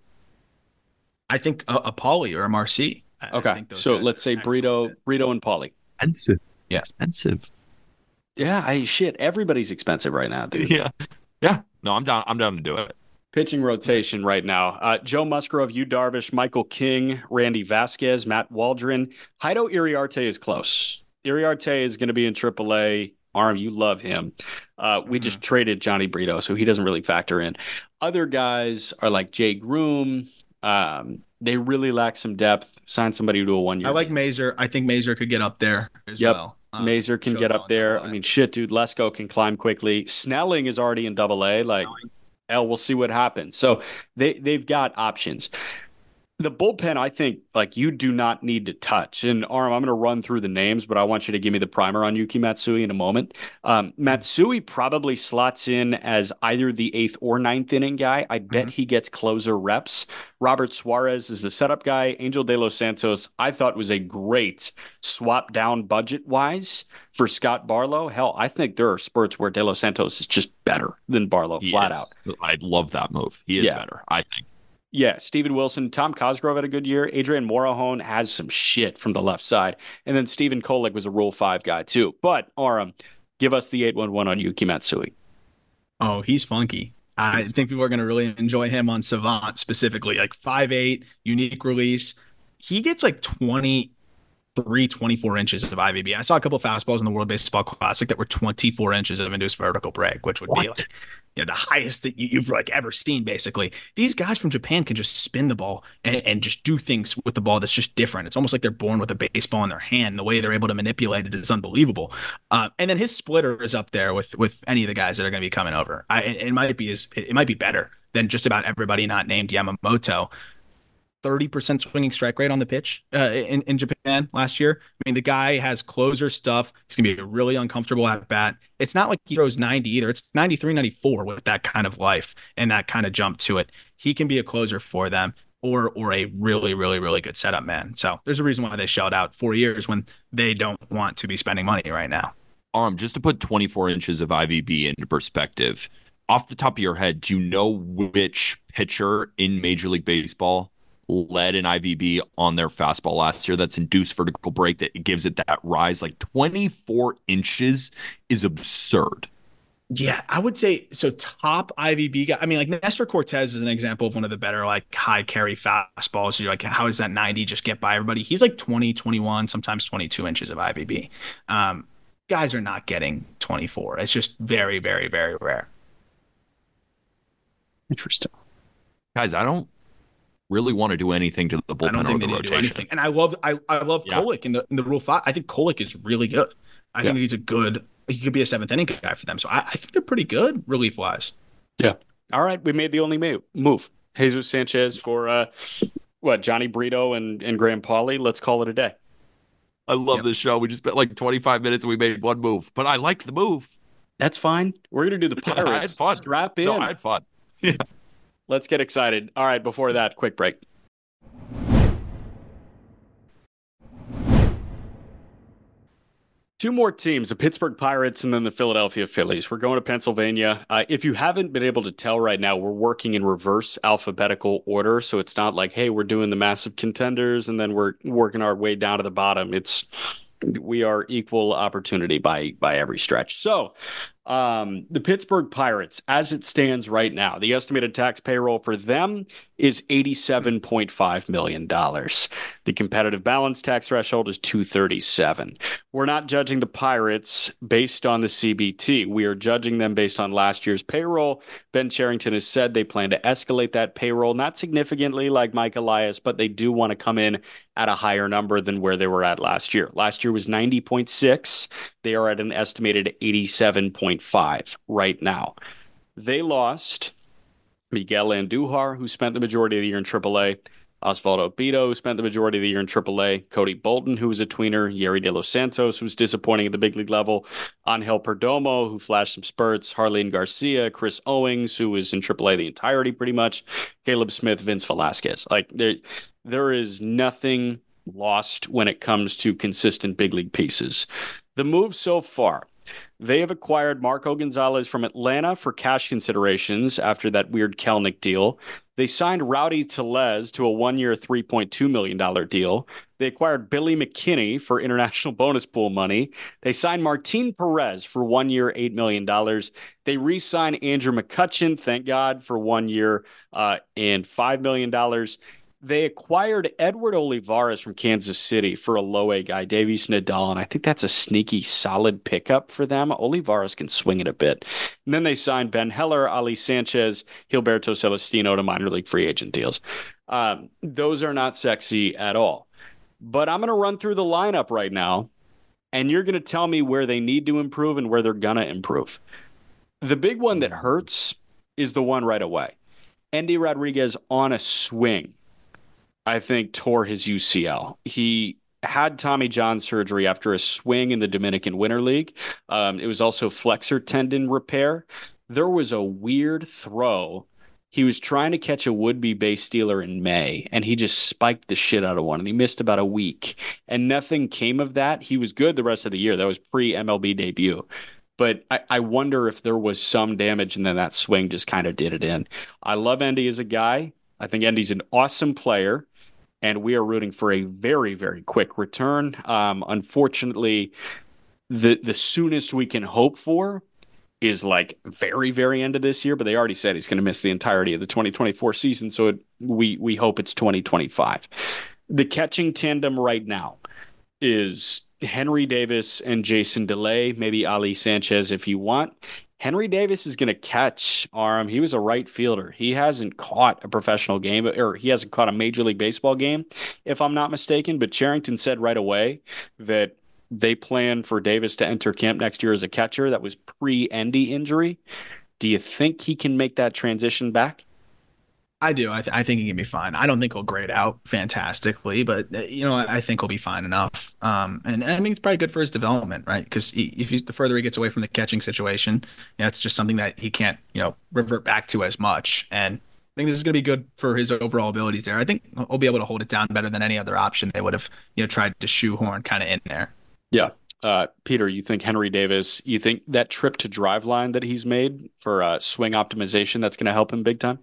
I think a, a Pauly or a Marcy. Okay, I think so let's say Brito, Brito and Pauly. Expensive. Yeah. Expensive. Yeah, I shit. Everybody's expensive right now, dude. Yeah. Yeah. No, I'm down. I'm down to do it. Pitching rotation right now. Uh, Joe Musgrove, Yu Darvish, Michael King, Randy Vasquez, Matt Waldron. Heido Iriarte is close. Iriarte is going to be in triple A. Arm, you love him. Uh, we mm-hmm. just traded Johnny Brito, so he doesn't really factor in. Other guys are like Jay Groom. Um, they really lack some depth. Sign somebody to a one-year. I like Mazer. I think Mazer could get up there as yep. well. Um, Mazer can get up there. I mean, shit, dude. Lesko can climb quickly. Snelling is already in double A. Like, hell, we'll see what happens. So they, they've got options. The bullpen, I think, like, you do not need to touch. And, Arm, I'm going to run through the names, but I want you to give me the primer on Yuki Matsui in a moment. Um, Matsui probably slots in as either the eighth or ninth inning guy. I bet mm-hmm. he gets closer reps. Robert Suarez is the setup guy. Angel De Los Santos, I thought, was a great swap down budget-wise for Scott Barlow. Hell, I think there are spurts where De Los Santos is just better than Barlow, he flat is. out. I love that move. He is yeah. better, I think. Yeah, Steven Wilson, Tom Cosgrove had a good year. Adrian Morejon has some shit from the left side. And then Stephen Kolek was a Rule five guy, too. But, Aram, give us the eight one one on Yuki Matsui. Oh, he's funky. I think people are going to really enjoy him on Savant specifically. Like five eight, unique release. He gets like twenty-three, twenty-four inches of I V B. I saw a couple of fastballs in the World Baseball Classic that were twenty-four inches of induced vertical break, which would what? be like... Yeah, the highest that you've like ever seen, basically. These guys from Japan can just spin the ball and, and just do things with the ball that's just different. It's almost like they're born with a baseball in their hand. The way they're able to manipulate it is unbelievable. Uh, and then his splitter is up there with with any of the guys that are going to be coming over. I, it, it might be as it might be better than just about everybody not named Yamamoto. thirty percent swinging strike rate on the pitch uh, in, in Japan last year. I mean, the guy has closer stuff. He's going to be really uncomfortable at bat. It's not like he throws ninety either. It's ninety-three, ninety-four with that kind of life and that kind of jump to it. He can be a closer for them or or a really, really, really good setup man. So there's a reason why they shelled out four years when they don't want to be spending money right now. Um, just to put twenty-four inches of I V B into perspective, off the top of your head, do you know which pitcher in Major League Baseball led an I V B on their fastball last year that's induced vertical break that gives it that rise? Like twenty-four inches is absurd. Yeah, I would say so. Top I V B guy. I mean, like Nestor Cortez is an example of one of the better like high carry fastballs. So you're like, how does that ninety just get by everybody? He's like twenty, twenty-one, sometimes twenty-two inches of I V B. Um, guys are not getting twenty-four. It's just very, very, very rare. Interesting. Guys, I don't really want to do anything to the bullpen I don't or think the they need to do rotation. anything. And I love I, I love Yeah. Kolek in the in the Rule Five. I think Kolek is really good. I Yeah. think he's a good. He could be a seventh inning guy for them. So I, I think they're pretty good relief wise. Yeah. All right. We made the only ma- move. Jesus Sanchez for uh, what? Johnny Brito and and Graham Pauley. Let's call it a day. I love Yep. this show. We just spent like twenty-five minutes and we made one move, but I liked the move. That's fine. We're gonna do the I had Pirates. fun. Strap in. No, I had fun. Yeah. Let's get excited. All right. Before that, quick break. Two more teams, the Pittsburgh Pirates and then the Philadelphia Phillies. We're going to Pennsylvania. Uh, if you haven't been able to tell right now, we're working in reverse alphabetical order. So it's not like, hey, we're doing the massive contenders and then we're working our way down to the bottom. It's we are equal opportunity by by every stretch. So um, the Pittsburgh Pirates, as it stands right now, the estimated tax payroll for them is eighty-seven point five million dollars. The competitive balance tax threshold is two hundred thirty-seven. We're not judging the Pirates based on the C B T. We are judging them based on last year's payroll. Ben Cherington has said they plan to escalate that payroll, not significantly like Mike Elias, but they do want to come in at a higher number than where they were at last year. Last year was ninety point six. They are at an estimated eighty-seven point five right now. They lost Miguel Andujar, who spent the majority of the year in triple A, Osvaldo Bido, who spent the majority of the year in triple A, Cody Bolton, who was a tweener, Yerry De Los Santos, who was disappointing at the big league level, Angel Perdomo, who flashed some spurts, Harleen Garcia, Chris Owings, who was in triple A the entirety pretty much, Caleb Smith, Vince Velasquez. Like there, there is nothing lost when it comes to consistent big league pieces. The move so far, they have acquired Marco Gonzalez from Atlanta for cash considerations after that weird Kelnick deal. They signed Rowdy Tellez to a one-year, three point two million dollars deal. They acquired Billy McKinney for international bonus pool money. They signed Martin Perez for one year, eight million dollars. They re-signed Andrew McCutchen, thank God, for one year uh, and five million dollars. They acquired Edward Olivares from Kansas City for a low-A guy, Davies Nadal, and I think that's a sneaky, solid pickup for them. Olivares can swing it a bit. And then they signed Ben Heller, Ali Sanchez, Gilberto Celestino to minor league free agent deals. Um, those are not sexy at all. But I'm going to run through the lineup right now, and you're going to tell me where they need to improve and where they're going to improve. The big one that hurts is the one right away. Endy Rodriguez on a swing, I think, tore his U C L. He had Tommy John surgery after a swing in the Dominican Winter League. Um, it was also flexor tendon repair. There was a weird throw. He was trying to catch a would-be base stealer in May, and he just spiked the shit out of one, and he missed about a week. And nothing came of that. He was good the rest of the year. That was pre-M L B debut. But I, I wonder if there was some damage, and then that swing just kind of did it in. I love Endy as a guy. I think Endy's an awesome player. And we are rooting for a very, very quick return. Um, unfortunately, the the soonest we can hope for is like very, very end of this year. But they already said he's going to miss the entirety of the twenty twenty-four season. So it, we we hope it's twenty twenty-five. The catching tandem right now is Henry Davis and Jason DeLay, maybe Ali Sanchez if you want. Henry Davis is going to catch arm. He was a right fielder. He hasn't caught a professional game, or he hasn't caught a Major League Baseball game, if I'm not mistaken. But Cherington said right away that they plan for Davis to enter camp next year as a catcher. That was pre-Endy injury. Do you think he can make that transition back? I do. I, th- I think he can be fine. I don't think he'll grade out fantastically, but uh, you know, I, I think he'll be fine enough. Um, and, and I think it's probably good for his development, right? Because if he's, the further he gets away from the catching situation, you know, it's just something that he can't, you know, revert back to as much. And I think this is going to be good for his overall abilities there. I think he'll be able to hold it down better than any other option they would have, you know, tried to shoehorn kind of in there. Yeah. Uh, Peter, you think Henry Davis, you think that trip to Driveline that he's made for uh, swing optimization, that's going to help him big time?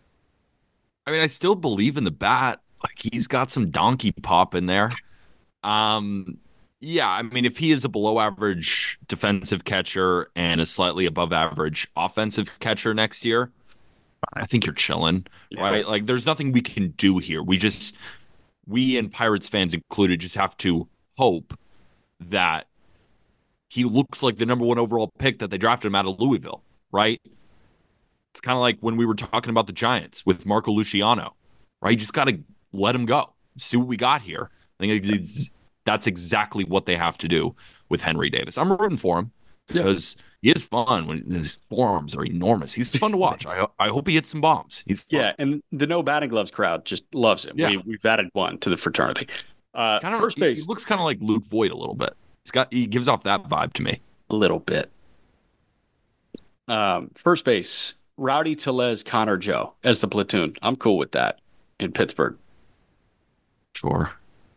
I mean, I still believe in the bat. Like, he's got some donkey pop in there. Um, yeah, I mean, if he is a below average defensive catcher and a slightly above average offensive catcher next year, I think you're chilling, Yeah. right? Like, there's nothing we can do here. We just, we and Pirates fans included, just have to hope that he looks like the number one overall pick that they drafted him out of Louisville, right? It's kind of like when we were talking about the Giants with Marco Luciano. right? You just got to let him go. See what we got here. I think it's, it's, that's exactly what they have to do with Henry Davis. I'm rooting for him because he is fun when his forearms are enormous. He's fun to watch. I I hope he hits some bombs. He's fun. Yeah, and the no batting gloves crowd just loves him. Yeah. We, we've added one to the fraternity. Uh, Kinda, first he, base, he looks kind of like Luke Voigt a little bit. He's got he gives off that vibe to me. a little bit. Um, first base, Rowdy Tellez, Connor Joe as the platoon. I'm cool with that in Pittsburgh. Sure.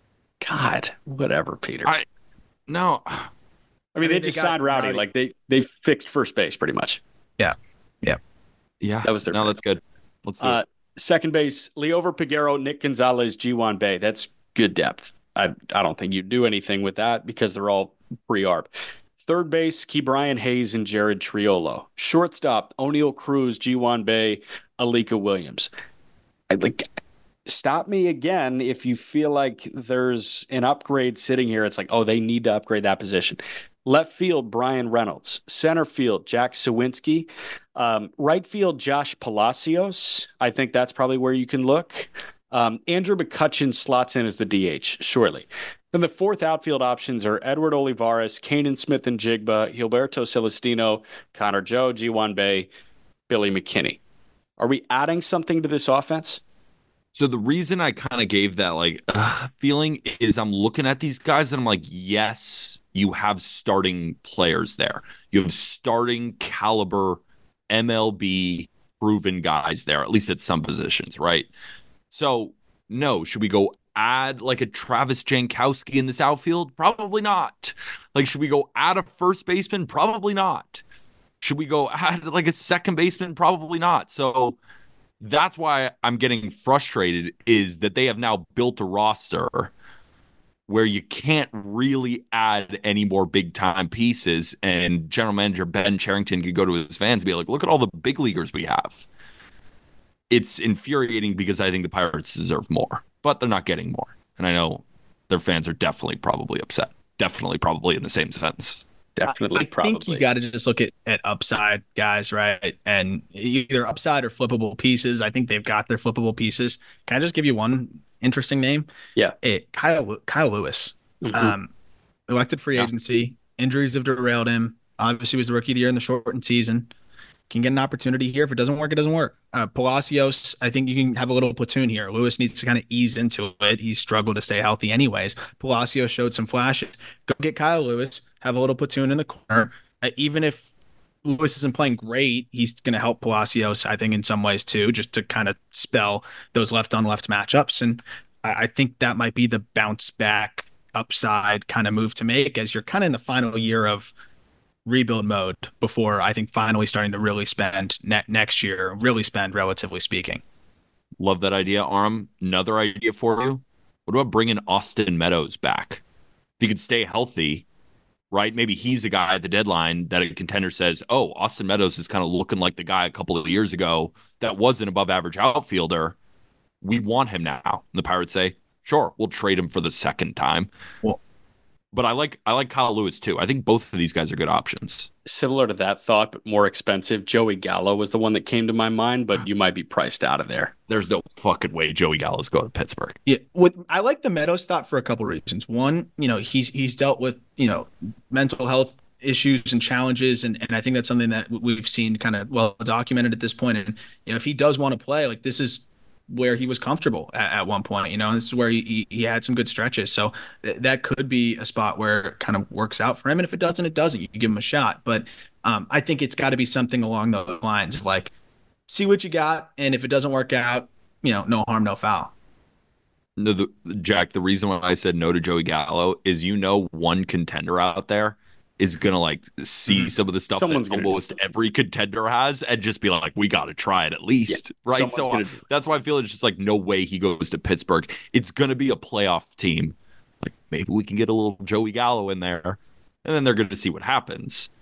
God, whatever, Peter. I no. I mean, I mean, they they just got signed Rowdy. Rowdy. Like they they fixed first base pretty much. Yeah. Yeah. Yeah, That was their no. first. That's good. Let's do Uh, it. second base, Leover Piguero, Nick Gonzalez, G1 Bay. That's good depth. I I don't think you do anything with that because they're all pre-arb. Third base, Ke'Bryan Hayes and Jared Triolo. Shortstop, O'Neal Cruz, G1 Bay, Alika Williams. I like. Stop me again if you feel like there's an upgrade sitting here. It's like, oh, they need to upgrade that position. Left field, Brian Reynolds. Center field, Jack Sawinski. Um, right field, Josh Palacios. I think that's probably where you can look. Um, Andrew McCutchen slots in as the D H, surely. Then the fourth outfield options are Edward Olivares, Kanan Smith and Jigba, Gilberto Celestino, Connor Joe, G1 Bay, Billy McKinney. Are we adding something to this offense? So the reason I kind of gave that like uh, feeling is I'm looking at these guys and I'm like, yes, you have starting players there. You have starting caliber M L B proven guys there, at least at some positions, right? So no, should we go add like a Travis Jankowski in this outfield? Probably not. Like, should we go add a first baseman? Probably not. Should we go add like a second baseman? Probably not. So that's why I'm getting frustrated is that they have now built a roster where you can't really add any more big time pieces. And general manager Ben Cherington could go to his fans and be like, look at all the big leaguers we have. It's infuriating because I think the Pirates deserve more, but they're not getting more. And I know their fans are definitely probably upset. Definitely probably in the same sentence. Definitely, I probably. think you got to just look at, at upside guys, right? And either upside or flippable pieces. I think they've got their flippable pieces. Can I just give you one interesting name? Yeah. It, Kyle Kyle Lewis, Mhm. um, elected free Yeah. agency. Injuries have derailed him. Obviously, was the rookie of the year in the shortened season. Can get an opportunity here. If it doesn't work, it doesn't work. Uh, Palacios, I think you can have a little platoon here. Lewis needs to kind of ease into it. He's struggled to stay healthy anyways. Palacios showed some flashes. Go get Kyle Lewis, have a little platoon in the corner. Uh, even if Lewis isn't playing great, he's going to help Palacios, I think, in some ways too, just to kind of spell those left on left matchups. And I, I think that might be the bounce back upside kind of move to make as you're kind of in the final year of rebuild mode before I think finally starting to really spend ne- next year, really spend relatively speaking. Love that idea, Arm. Another idea for you. What about bringing Austin Meadows back? If he could stay healthy, right? Maybe he's a guy at the deadline that a contender says, oh, Austin Meadows is kind of looking like the guy a couple of years ago that was an above average outfielder. We want him now. And the Pirates say, sure, we'll trade him for the second time. Well, But I like I like Kyle Lewis too. I think both of these guys are good options. Similar to that thought, but more expensive. Joey Gallo was the one that came to my mind, but you might be priced out of there. There's no fucking way Joey Gallo's going to Pittsburgh. yeah, what I like the Meadows thought for a couple reasons. One, you know, he's he's dealt with, you know, mental health issues and challenges, and, and I think that's something that we've seen kind of well documented at this point. And you know, if he does want to play, like this is where he was comfortable at, at one point, you know, and this is where he, he had some good stretches. So th- that could be a spot where it kind of works out for him. And if it doesn't, it doesn't. You give him a shot. But um, I think it's got to be something along those lines of like, see what you got. And if it doesn't work out, you know, no harm, no foul. No, the, Jack, the reason why I said no to Joey Gallo is you know one contender out there is going to like see some of the stuff Someone's that gonna do almost every contender has and just be like, we got to try it at least. Right. someone's So gonna uh, do it. that's why I feel it's just like no way he goes to Pittsburgh. It's going to be a playoff team. Like maybe we can get a little Joey Gallo in there and then they're going to see what happens.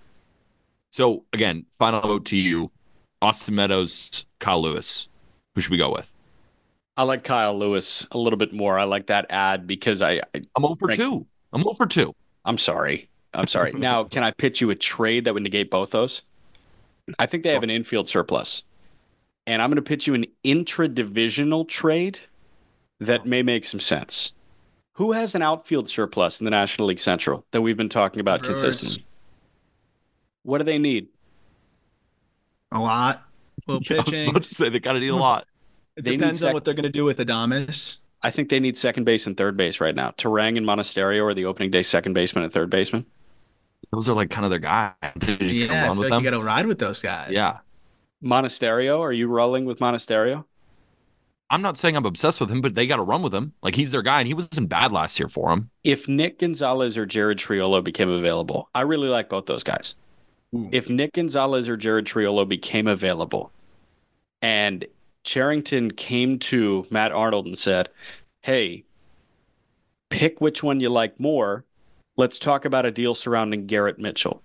So again, final vote to you, Austin Meadows, Kyle Lewis. Who should we go with? I like Kyle Lewis a little bit more. I like that ad because I, I I'm over Frank- two. I'm over two. I'm sorry. I'm sorry. Now, can I pitch you a trade that would negate both those? I think they have an infield surplus. and I'm going to pitch you an intra-divisional trade that may make some sense. Who has an outfield surplus in the National League Central that we've been talking about Brewers. consistently? What do they need? A lot. A little I was pitching. about to say they got to need a lot. It They need depends on sec- what they're going to do with Adames. I think they need second base and third base right now. Terang and Monasterio are the opening day second baseman and third baseman. Those are like kind of their guys. They just Yeah, come I on feel with like them. you got to ride with those guys. Yeah. Monasterio, are you rolling with Monasterio? I'm not saying I'm obsessed with him, but they got to run with him. Like, he's their guy, and he wasn't bad last year for him. If Nick Gonzalez or Jared Triolo became available, I really like both those guys. Ooh. If Nick Gonzalez or Jared Triolo became available and Cherington came to Matt Arnold and said, hey, pick which one you like more. Let's talk about a deal surrounding Garrett Mitchell.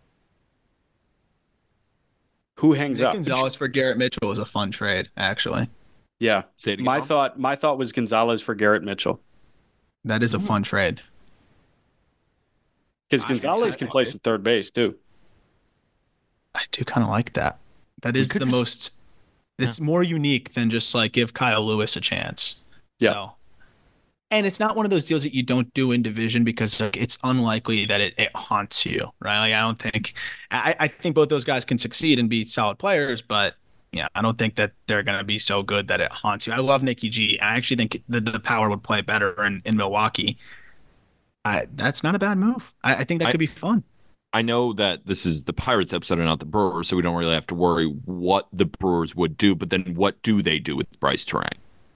Who hangs Nick up? Gonzalez for Garrett Mitchell was a fun trade, actually. Yeah. Say it again, My Tom. thought my thought was Gonzalez for Garrett Mitchell. That is a fun trade. Because I- Gonzalez I- can play some third base too. I do kind of like that. That is could the just- most. It's more unique than just like give Kyle Lewis a chance. Yeah. So, and it's not one of those deals that you don't do in division because like, it's unlikely that it, it haunts you, right? Like I don't think. I, I think both those guys can succeed and be solid players, but yeah, I don't think that they're going to be so good that it haunts you. I love Nicky G. I actually think the, the power would play better in, in Milwaukee. I, that's not a bad move. I, I think that I- could be fun. I know that this is the Pirates episode and not the Brewers, so we don't really have to worry what the Brewers would do. But then what do they do with Bryce Terang?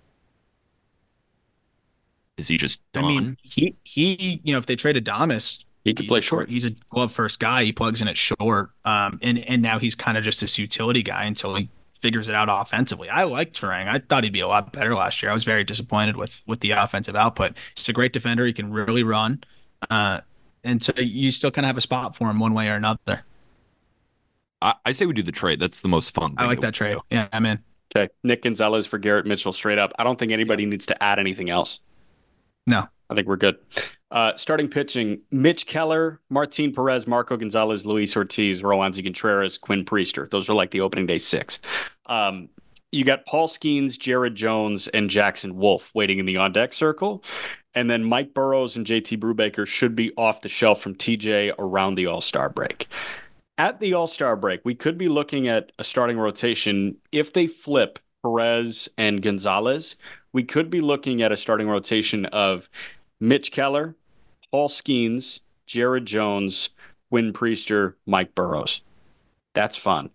Is he just done? I mean, he he, you know, if they traded Adames, He could he's play a- short. He's a glove first guy. He plugs in at short, um, and and now he's kind of just this utility guy until he figures it out offensively. I like Terang. I thought he'd be a lot better last year. I was very disappointed with with the offensive output. He's a great defender. He can really run, uh, and so you still kind of have a spot for him one way or another. I, I say we do the trade. That's the most fun thing. I like we that trade. do. Yeah, I'm in. Okay. Nick Gonzalez for Garrett Mitchell straight up. I don't think anybody needs to add anything else. No, I think we're good. Uh, starting pitching, Mitch Keller, Martin Perez, Marco Gonzalez, Luis Ortiz, Roansy Contreras, Quinn Priester. Those are like the opening day six. Um, you got Paul Skeens, Jared Jones, and Jackson Wolf waiting in the on-deck circle. And then Mike Burrows and J T Brubaker should be off the shelf from T J around the All-Star break. At the All-Star break, we could be looking at a starting rotation. If they flip Perez and Gonzalez, we could be looking at a starting rotation of Mitch Keller, Paul Skeens, Jared Jones, Quinn Priester, Mike Burrows. That's fun.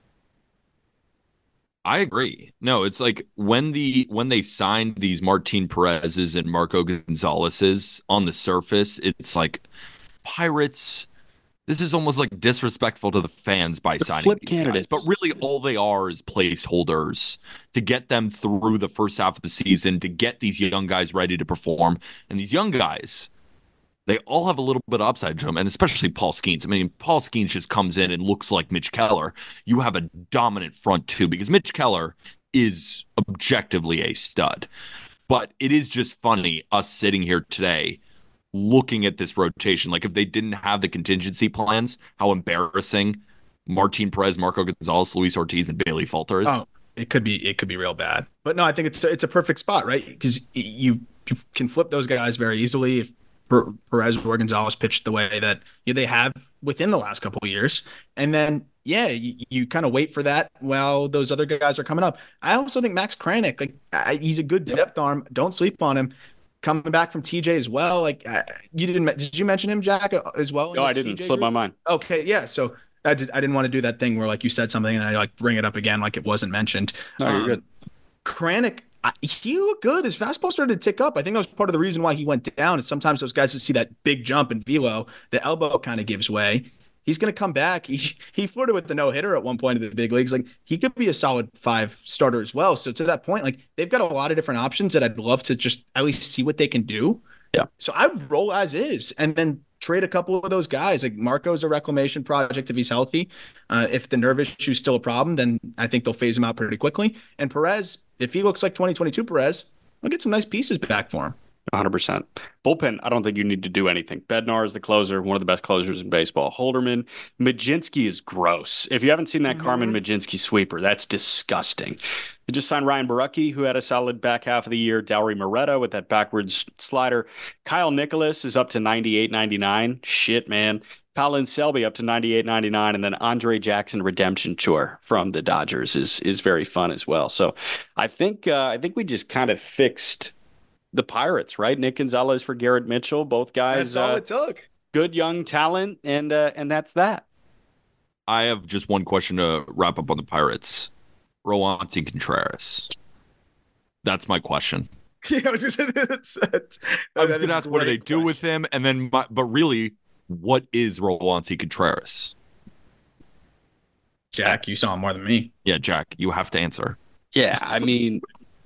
I agree. No, it's like when the when they signed these Martin Perez's and Marco Gonzalez's on the surface, it's like Pirates. This is almost like disrespectful to the fans by The signing flip these candidates. guys. But really, all they are is placeholders to get them through the first half of the season, to get these young guys ready to perform. And these young guys, they all have a little bit of upside to them, and especially Paul Skeens. I mean, Paul Skeens just comes in and looks like Mitch Keller. You have a dominant front two because Mitch Keller is objectively a stud. But it is just funny us sitting here today looking at this rotation. Like if they didn't have the contingency plans, how embarrassing Martin Perez, Marco Gonzalez, Luis Ortiz, and Bailey Falter is. oh, it could be it could be real bad. But no, I think it's it's a perfect spot, right? Because you you can flip those guys very easily if Per- Perez or Gonzalez pitched the way that you know, they have within the last couple of years, and then yeah, you, you kind of wait for that while those other guys are coming up. I also think Max Kranick, like I, he's a good depth arm. Don't sleep on him. Coming back from T J as well. Like uh, you didn't did you mention him, Jack, uh, as well? in No, the I didn't. T J Slip my group? mind. Okay, yeah. So I did. I didn't want to do that thing where like you said something and I like bring it up again like it wasn't mentioned. No, you're Um, good. Kranick, I- he looked good. His fastball started to tick up. I think that was part of the reason why he went down. Is sometimes those guys that see that big jump in velo, the elbow kind of gives way. He's going to come back. He he flirted with the no hitter at one point in the big leagues. Like he could be a solid five starter as well. So to that point, like they've got a lot of different options that I'd love to just at least see what they can do. Yeah. So I would roll as is and then trade a couple of those guys. Like Marco's a reclamation project if he's healthy. Uh, if the nerve issue is still a problem, then I think they'll phase him out pretty quickly. And Perez, if he looks like twenty twenty-two Perez, I'll get some nice pieces back for him. one hundred percent. Bullpen, I don't think you need to do anything. Bednar is the closer, one of the best closers in baseball. Holderman, Majinski is gross. If you haven't seen that mm-hmm. Carmen Majinski sweeper, that's disgusting. You just signed Ryan Barucki, who had a solid back half of the year. Dowry Moretta with that backwards slider. Kyle Nicholas is up to ninety-eight ninety-nine. Shit, man. Colin Selby up to ninety-eight ninety-nine, and then Andre Jackson Redemption Tour from the Dodgers is is very fun as well. So I think uh, I think we just kind of fixed the Pirates, right? Nick Gonzalez for Garrett Mitchell. Both guys. That's all uh, it took. Good young talent, and uh, and that's that. I have just one question to wrap up on the Pirates. Roansy Contreras. That's my question. Yeah, I was going to say that's, that's, I was going to ask, what do they do question. with him? And then, my, but really, what is Roansy Contreras? Jack, you saw him more than me. Yeah, Jack, you have to answer. Yeah, I mean,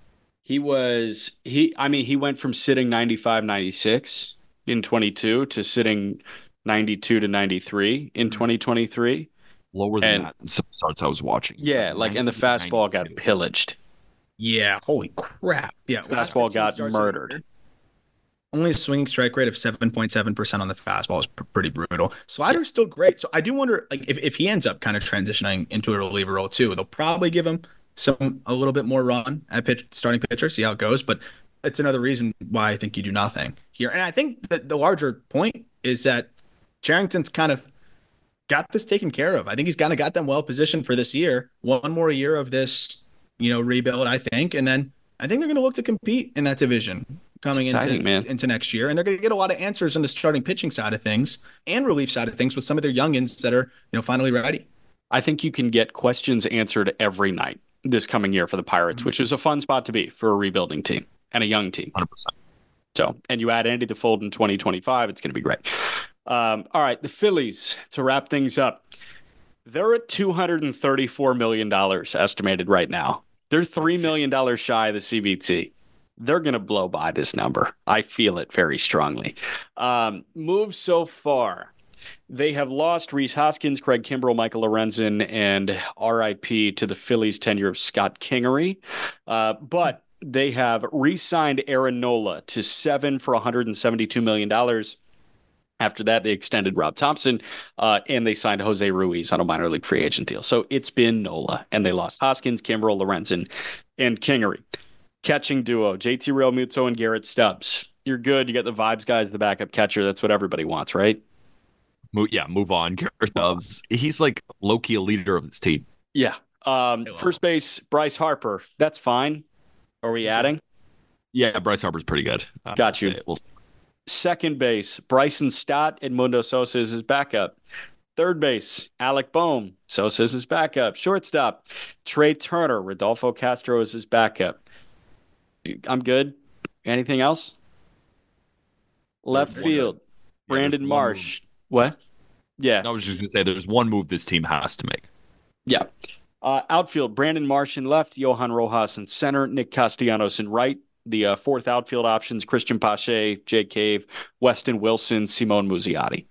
he was, he, I mean, he went from sitting ninety-five ninety-six in twenty-two to sitting ninety-two to ninety-three in twenty twenty-three. Lower than and, that in some starts I was watching. Yeah, like, and the fastball got pillaged. Yeah, holy crap. Yeah, fastball got murdered. Only a swinging strike rate of seven point seven percent on the fastball is pr- pretty brutal. Slider's still great. So I do wonder, like, if, if he ends up kind of transitioning into a reliever role too, they'll probably give him some a little bit more run at pitch, starting pitcher, see how it goes. But it's another reason why I think you do nothing here. And I think that the larger point is that Cherington's kind of got this taken care of. I think he's kind of got them well positioned for this year. One more year of this, you know, rebuild, I think. And then I think they're going to look to compete in that division coming exciting, into man. into next year. And they're going to get a lot of answers on the starting pitching side of things and relief side of things with some of their youngins that are, you know, finally ready. I think you can get questions answered every night this coming year for the Pirates, mm-hmm. which is a fun spot to be for a rebuilding team and a young team. one hundred percent. So, and you add Andy the fold in twenty twenty-five, it's going to be great. Um, all right, the Phillies, to wrap things up, they're at two hundred thirty-four million dollars estimated right now. They're three million dollars shy of the C B T. They're going to blow by this number. I feel it very strongly. Um, moves so far. They have lost Rhys Hoskins, Craig Kimbrell, Michael Lorenzen, and R I P to the Phillies' tenure of Scott Kingery. Uh, but they have re-signed Aaron Nola to seven for one hundred seventy-two million dollars. After that, they extended Rob Thompson, uh, and they signed Jose Ruiz on a minor league free agent deal. So it's been Nola, and they lost Hoskins, Kimbrell, Lorenzen, and Kingery. Catching duo, J T Realmuto and Garrett Stubbs. You're good. You got the vibes guys, the backup catcher. That's what everybody wants, right? Yeah, move on. Garrett Stubbs. He's like low-key a leader of this team. Yeah. Um, first base, Bryce Harper. That's fine. Are we adding? Yeah, Bryce Harper's pretty good. Uh, got you. We'll... Second base, Bryson Stott. Edmundo Sosa is his backup. Third base, Alec Bohm. Sosa is his backup. Shortstop, Trey Turner. Rodolfo Castro is his backup. I'm good. Anything else? Left field, yeah, Brandon Marsh. What? Yeah. I was just going to say there's one move this team has to make. Yeah. Uh, outfield, Brandon Marsh in left, Johan Rojas in center, Nick Castellanos in right. The uh, fourth outfield options, Christian Pache, Jay Cave, Weston Wilson, Simone Muzziotti.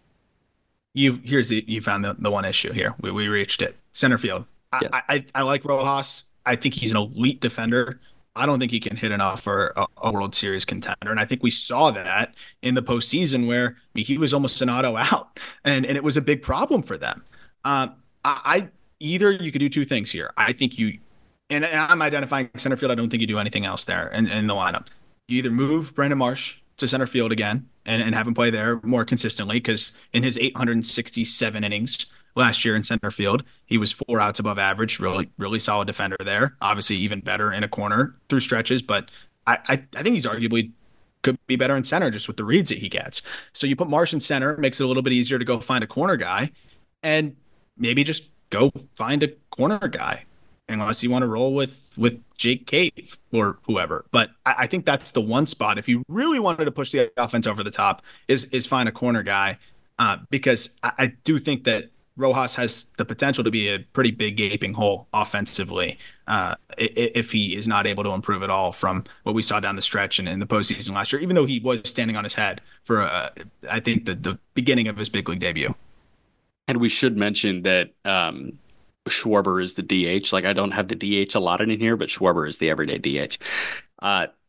You here's the, you found the, the one issue here. We we reached it. Center field. I, yes. I, I I like Rojas. I think he's an elite defender. I don't think he can hit enough for a, a World Series contender. And I think we saw that in the postseason where I mean, he was almost an auto out. And, and it was a big problem for them. Um, I, I either you could do two things here. I think you, and, and I'm identifying center field. I don't think you do anything else there in, in the lineup. You either move Brandon Marsh to center field again and, and have him play there more consistently because in his eight hundred sixty-seven innings last year in center field, he was four outs above average, really, really solid defender there. Obviously, even better in a corner through stretches, but I, I, I think he's arguably could be better in center just with the reads that he gets. So you put Marsh in center, makes it a little bit easier to go find a corner guy, and maybe just go find a corner guy, unless you want to roll with with Jake Cave or whoever. But I, I think that's the one spot. If you really wanted to push the offense over the top, is is find a corner guy, uh, because I, I do think that Rojas has the potential to be a pretty big gaping hole offensively uh, if he is not able to improve at all from what we saw down the stretch and in the postseason last year, even though he was standing on his head for, uh, I think, the, the beginning of his big league debut. And we should mention that um, Schwarber is the D H. Like, I don't have the D H allotted in here, but Schwarber is the everyday D H. Uh,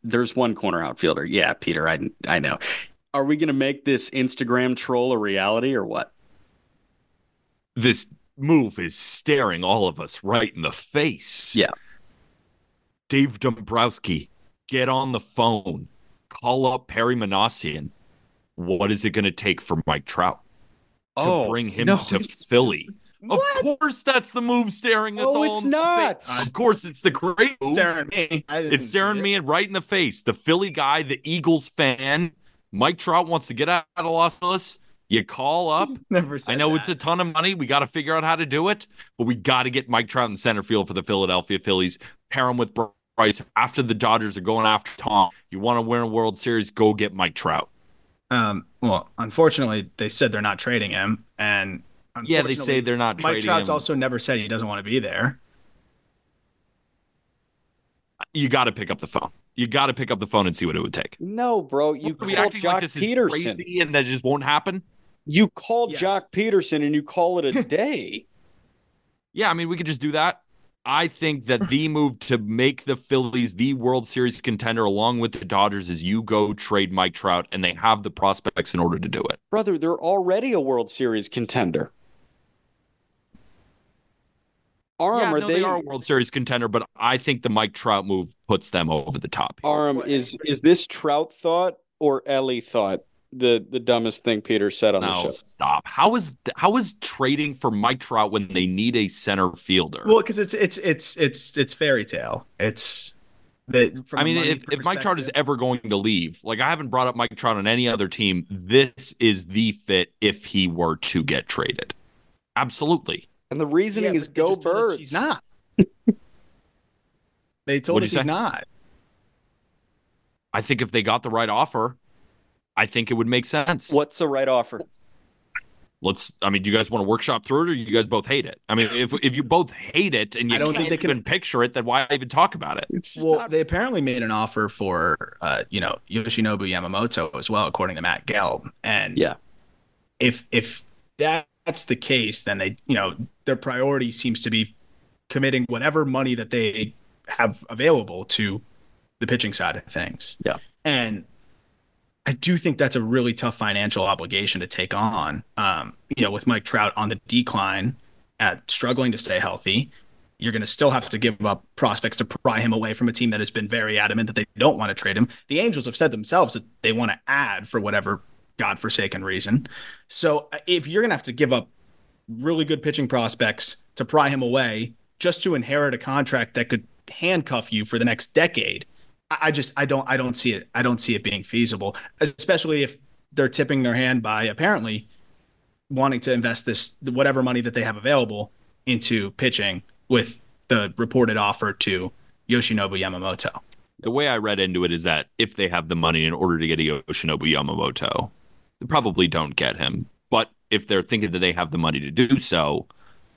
There's one corner outfielder. Yeah, Peter, I I know. Are we going to make this Instagram troll a reality or what? This move is staring all of us right in the face. Yeah. Dave Dombrowski, get on the phone. Call up Perry Manassian. What is it going to take for Mike Trout to Oh, bring him no, to it's- Philly? What? Of course, that's the move staring us Oh, all it's in the not. face. Of course, it's the great move. Staring at me. I didn't It's staring see it. me right in the face. The Philly guy, the Eagles fan, Mike Trout wants to get out of Los Angeles. You call up. Never said I know that. it's a ton of money. We got to figure out how to do it, but we got to get Mike Trout in center field for the Philadelphia Phillies. Pair him with Bryce. After the Dodgers are going after Tom, you want to win a World Series, go get Mike Trout. Um, well, unfortunately, they said they're not trading him, and Yeah, they say unfortunately, they're not Mike trading Trout's him. also never said he doesn't want to be there. You got to pick up the phone. You got to pick up the phone and see what it would take. No, bro. You Are we called acting Jock like this is Peterson. crazy and that it just won't happen? You called Yes. Jock Peterson and you call it a day. Yeah, I mean, we could just do that. I think that the move to make the Phillies the World Series contender along with the Dodgers is you go trade Mike Trout, and they have the prospects in order to do it. Brother, they're already a World Series contender. Arm, yeah, are no, they, they are a World Series contender, but I think the Mike Trout move puts them over the top. here. Arm, is is this Trout thought or Ellie thought the the dumbest thing Peter said on the No, show? stop. How is how is trading for Mike Trout when they need a center fielder? Well, because it's it's it's it's it's fairy tale. It's that. From I a mean, money if, if Mike Trout is perspective- ever going to leave, like I haven't brought up Mike Trout on any other team, this is the fit if he were to get traded. Absolutely. And the reasoning Yeah, is but they go just told us birds. He's not. They told What'd us you he's say? not. I think if they got the right offer, I think it would make sense. What's the right offer? Let's. I mean, do you guys want to workshop through it, or you guys both hate it? I mean, if if you both hate it and you I don't can't think they can- even picture it, then why even talk about it? It's just Well, not- they apparently made an offer for, uh, you know, Yoshinobu Yamamoto as well, according to Matt Gelb. And yeah. if if that's the case, then they, you know, their priority seems to be committing whatever money that they have available to the pitching side of things. Yeah. And I do think that's a really tough financial obligation to take on. Um, you know, with Mike Trout on the decline, at struggling to stay healthy, you're going to still have to give up prospects to pry him away from a team that has been very adamant that they don't want to trade him. The Angels have said themselves that they want to add for whatever godforsaken reason. So uh, if you're going to have to give up really good pitching prospects to pry him away just to inherit a contract that could handcuff you for the next decade, I I just I don't I don't see it. I don't see it being feasible, especially if they're tipping their hand by apparently wanting to invest this whatever money that they have available into pitching with the reported offer to Yoshinobu Yamamoto. The way I read into it is that if they have the money in order to get a Yoshinobu Yamamoto, they probably don't get him. But if they're thinking that they have the money to do so,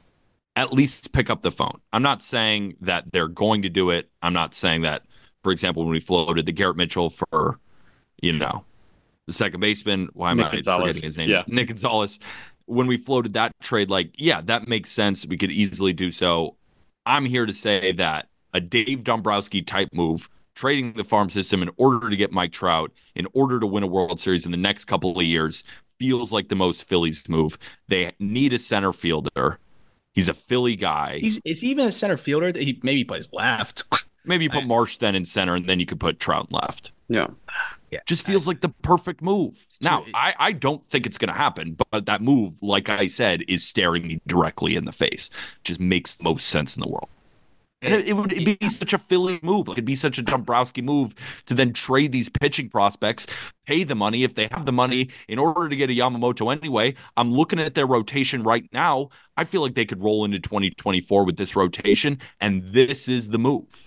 at least pick up the phone. I'm not saying that they're going to do it. I'm not saying that, for example, when we floated the Garrett Mitchell for, you know, the second baseman, why am Nick I Gonzalez. forgetting his name? Yeah. Nick Gonzalez. When we floated that trade, like, yeah, that makes sense. We could easily do so. I'm here to say that a Dave Dombrowski type move, trading the farm system in order to get Mike Trout, in order to win a World Series in the next couple of years, feels like the most Phillies move. They need a center fielder. He's a Philly guy. He's is he even a center fielder that he maybe plays left. Maybe you put I- Marsh then in center, and then you could put Trout in left. Yeah. Yeah. Just feels like the perfect move. Now, true. I, I don't think it's going to happen, but that move, like I said, is staring me directly in the face. Just makes the most sense in the world. And it, it would it'd be such a Philly move. Like it'd be such a Dombrowski move to then trade these pitching prospects, pay the money if they have the money in order to get a Yamamoto anyway. I'm looking at their rotation right now. I feel like they could roll into twenty twenty-four with this rotation, and this is the move.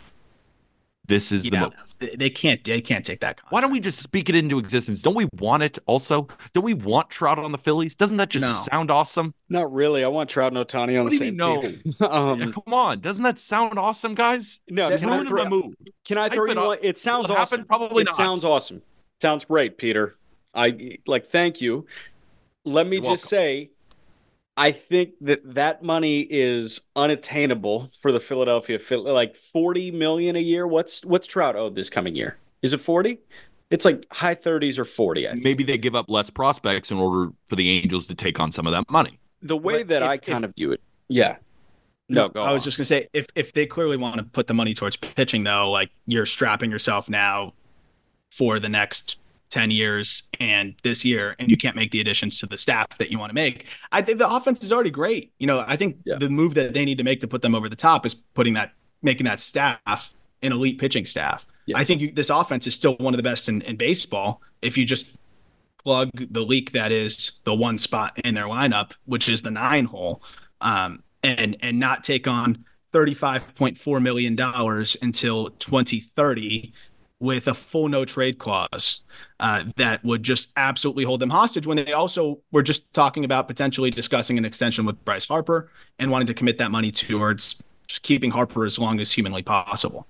This is the Yeah, move. they- they can't they can't take that. Why don't we just speak it into existence? Don't we want it also? Don't we want Trout on the Phillies? Doesn't that just No. sound awesome? Not really. I want Trout and Otani on What the do you same mean, team. um, Yeah, come on. Doesn't that sound awesome, guys? no, That can I Ruined throw, my mood. can I Hype throw it you up. one? It sounds Will it happen? awesome. Probably it not. sounds awesome. Sounds great, Peter. I like. Thank you. Let me You're just welcome. say, I think that that money is unattainable for the Philadelphia Phil- like forty million a year. What's what's Trout owed this coming year? Is it forty? It's like high thirties or forty. I think. Maybe they give up less prospects in order for the Angels to take on some of that money. The way But that if- I kind if- of view it. Yeah. No, go I was on. just gonna say if if they clearly want to put the money towards pitching, though, like you're strapping yourself now for the next ten years and this year, and you can't make the additions to the staff that you want to make. I think the offense is already great. You know, I think Yeah. the move that they need to make to put them over the top is putting that, making that staff an elite pitching staff. Yes. I think you, this offense is still one of the best in, in baseball. If you just plug the leak that is the one spot in their lineup, which is the nine hole, um, and and not take on thirty-five point four million dollars until twenty thirty with a full no trade clause uh, that would just absolutely hold them hostage when they also were just talking about potentially discussing an extension with Bryce Harper and wanting to commit that money towards just keeping Harper as long as humanly possible.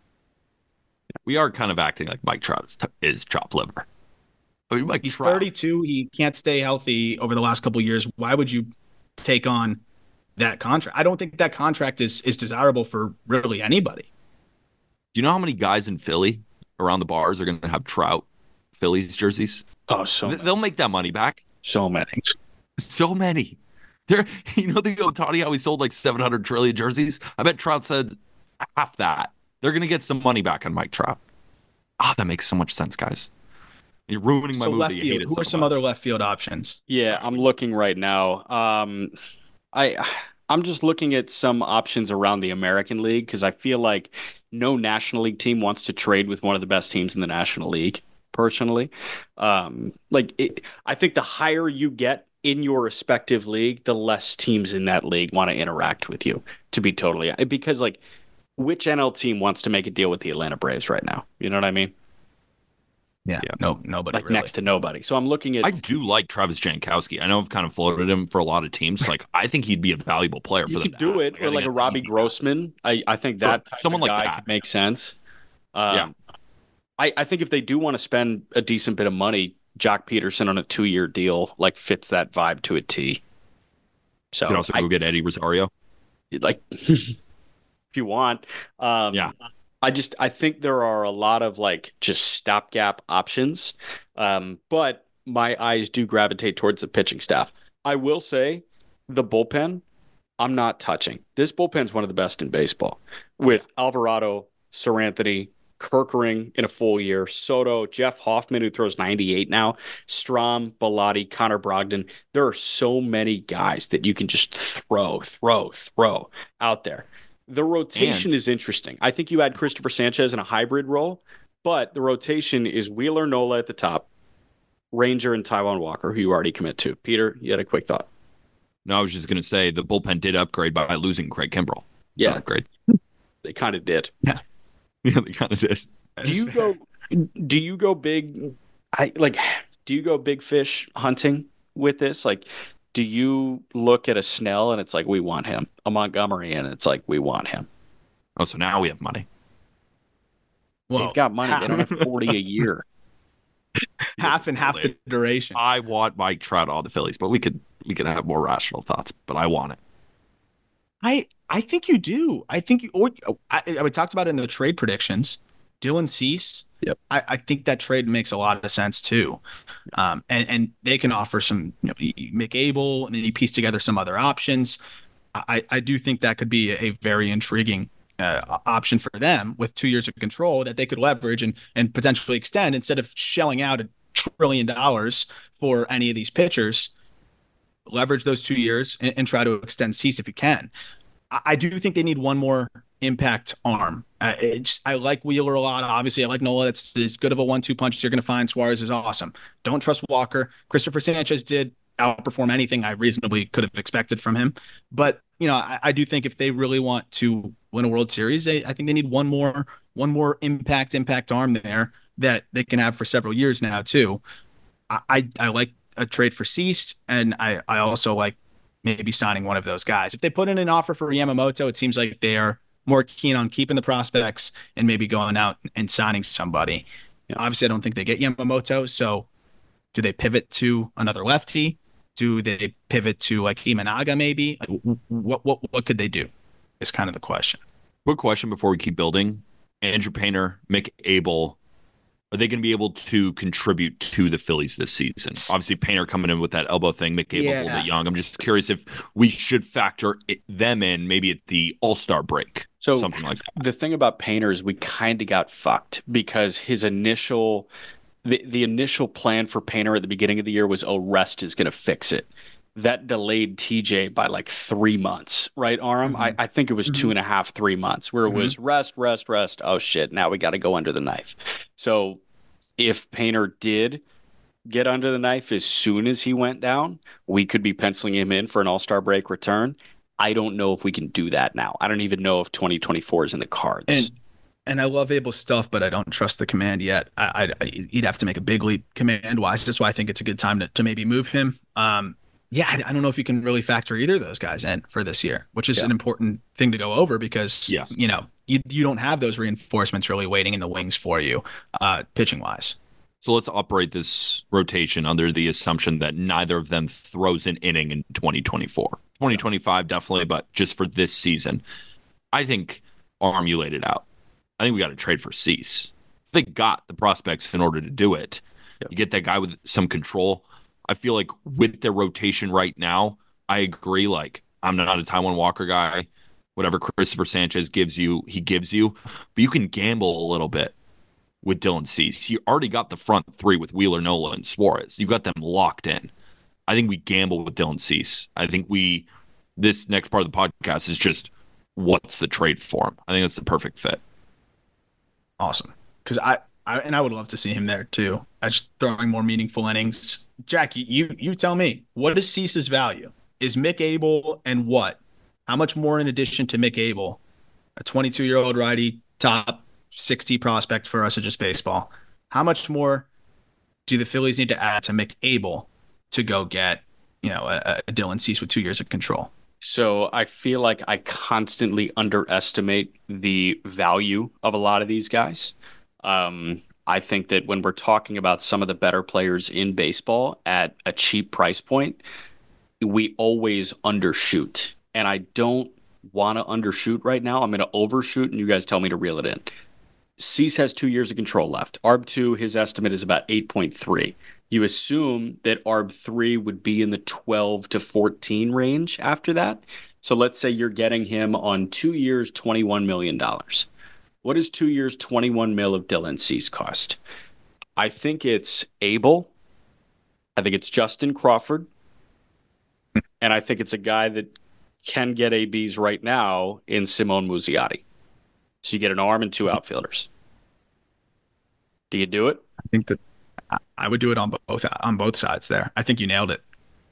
We are kind of acting like Mike Trout is, is chopped liver. I mean, Mike He's Trout, thirty-two. He can't stay healthy over the last couple of years. Why would you take on that contract? I don't think that contract is is desirable for really anybody. Do you know how many guys in Philly around the bars are going to have Trout Phillies jerseys? Oh, so Th- many. They'll make that money back. So many. So many. There, you know, the Otani how he sold like seven hundred trillion jerseys. I bet Trout said half that. They're going to get some money back on Mike Trout. Ah, that makes so much sense, guys. You're ruining my So movie. left You field. hate it Who so are some much. other left field options? Yeah, I'm looking right now. Um, I I'm just looking at some options around the American League because I feel like no National League team wants to trade with one of the best teams in the National League. Personally, um, like it, I think the higher you get in your respective league, the less teams in that league want to interact with you. To be totally because like, which N L team wants to make a deal with the Atlanta Braves right now? You know what I mean? Yeah, Yeah. no, nobody Like really. next to nobody. So I'm looking at. I do like Travis Jankowski. I know I've kind of floated him for a lot of teams. Like, I think he'd be a valuable player You for them. could to do have. it, I or think like a that's an Robbie easy bet. Grossman. I, I think Sure, that type someone of like guy that. could make sense. Um, Yeah. I, I think if they do want to spend a decent bit of money, Jock Peterson on a two-year deal like fits that vibe to a T. So You could also I, go get Eddie Rosario. like if you want, um, Yeah. I just I think there are a lot of like just stopgap options, um, but my eyes do gravitate towards the pitching staff. I will say the bullpen, I'm not touching. This bullpen's one of the best in baseball with Alvarado, Seranthony, Kerkering in a full year, Soto, Jeff Hoffman, who throws ninety-eight now, Strom, Bilotti, Connor Brogdon. There are so many guys that you can just throw, throw, throw out there. The rotation And- is interesting. I think you add Christopher Sanchez in a hybrid role, but the rotation is Wheeler Nola at the top, Ranger and Taiwan Walker, who you already commit to. Peter, you had a quick thought. No, I was just going to say the bullpen did upgrade by losing Craig Kimbrell. It's an Yeah. upgrade. They kind of did. Yeah, they kind of did. Do you go do you go big I like do you go big fish hunting with this? Like do you look at a Snell and it's like we want him, a Montgomery and it's like we want him? Oh, so now we have money. Well, They've got money. They don't have forty a year. half and half the duration. I want Mike Trout on the Phillies, but we could we could have more rational thoughts. But I want it. I I think you do. I think you. Or, I, I we talked about it in the trade predictions. Dylan Cease. Yep. I, I think that trade makes a lot of sense too. Um, and and they can offer some. You know, McAble, and then you piece together some other options. I I do think that could be a very intriguing uh, option for them with two years of control that they could leverage and and potentially extend instead of shelling out a trillion dollars for any of these pitchers. Leverage those two years and, and try to extend Cease if you can. I, I do think they need one more impact arm. Uh, it's, I like Wheeler a lot. Obviously, I like Nola. That's as good of a one two punch as you're going to find. Suarez is awesome. Don't trust Walker. Christopher Sanchez did outperform anything I reasonably could have expected from him. But, you know, I, I do think if they really want to win a World Series, they, I think they need one more one more impact impact arm there that they can have for several years now, too. I, I, I like a trade for Cease, and I, I also like maybe signing one of those guys. If they put in an offer for Yamamoto, it seems like they are more keen on keeping the prospects and maybe going out and signing somebody. Yeah. Obviously, I don't think they get Yamamoto, so do they pivot to another lefty? Do they pivot to like Imanaga maybe? Like, what what what could they do? Is kind of the question. Quick question before we keep building. Andrew Painter, Mick Abel, are they going to be able to contribute to the Phillies this season? Obviously, Painter coming in with that elbow thing. Mick Abel's Yeah. a little bit young. I'm just curious if we should factor it, them in maybe at the All-Star break, So something like that. the thing about Painter is we kind of got fucked because his initial the, the initial plan for Painter at the beginning of the year was, oh, rest is going to fix it. That delayed T J by like three months, right, Aram? Mm-hmm. I, I think it was mm-hmm. two and a half, three months where it mm-hmm. was rest, rest, rest. Oh, shit, now we got to go under the knife. So if Painter did get under the knife as soon as he went down, we could be penciling him in for an All-Star break return. I don't know if we can do that now. I don't even know if twenty twenty-four is in the cards. And and I love Abel's stuff, but I don't trust the command yet. I, I, he'd have to make a big leap command-wise. That's why I think it's a good time to, to maybe move him. Um, yeah, I, I don't know if you can really factor either of those guys in for this year, which is yeah. an important thing to go over because, yes. you know, you, you don't have those reinforcements really waiting in the wings for you uh, pitching-wise. So let's operate this rotation under the assumption that neither of them throws an inning in twenty twenty-four. twenty twenty-five definitely, but just for this season. I think, Arm, you laid it out. I think we got to trade for Cease. They got the prospects in order to do it. Yep. You get that guy with some control. I feel like with their rotation right now, I agree. Like, I'm not a Taijuan Walker guy. Whatever Christopher Sanchez gives you, he gives you. But you can gamble a little bit with Dylan Cease. You already got the front three with Wheeler, Nola, and Suarez. You got them locked in. I think we gamble with Dylan Cease. I think we, this next part of the podcast is just what's the trade for him. I think that's the perfect fit. Awesome. Because I, I, and I would love to see him there too. I just throwing more meaningful innings. Jack, you, you tell me, what is Cease's value? Is Mick Abel and what? How much more in addition to Mick Abel, a twenty-two-year-old righty, top sixty prospect for us at Just Baseball? How much more do the Phillies need to add to Mick Abel to go get, you know, a, a Dylan Cease with two years of control? So I feel like I constantly underestimate the value of a lot of these guys. Um, I think that when we're talking about some of the better players in baseball at a cheap price point, we always undershoot. And I don't want to undershoot right now. I'm going to overshoot, and you guys tell me to reel it in. Cease has two years of control left. A R B two, his estimate is about eight point three. You assume that A R B three would be in the twelve to fourteen range after that. So let's say you're getting him on two years, twenty-one million dollars. What does two years, twenty-one mil of Dylan Cease cost? I think it's Abel. I think it's Justin Crawford. And I think it's a guy that can get A Bs right now in Simone Muzziotti. So you get an arm and two outfielders. Do you do it? I think that I would do it on both on both sides there. I think you nailed it.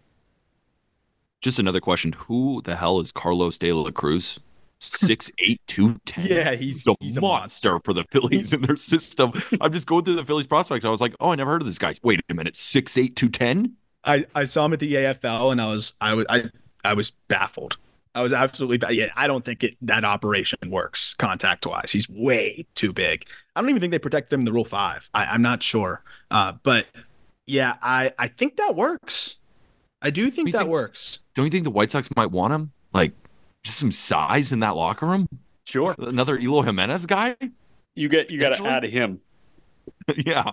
Just another question. Who the hell is Carlos De La Cruz? six eight, two ten Yeah, he's, a he's monster a monster for the Phillies in their system. I'm just going through the Phillies prospects. I was like, oh, I never heard of this guy. Wait a minute. six eight, two ten I, I saw him at the A F L and I was I was I, I was baffled. I was absolutely ba- yeah, I don't think it that operation works contact wise. He's way too big. I don't even think they protected him in the Rule Five. I, I'm not sure. Uh, but yeah, I, I think that works. I do think that think, works. Don't you think the White Sox might want him? Like just some size in that locker room? Sure. Another Elo Jimenez guy? You get you got to add him. Yeah.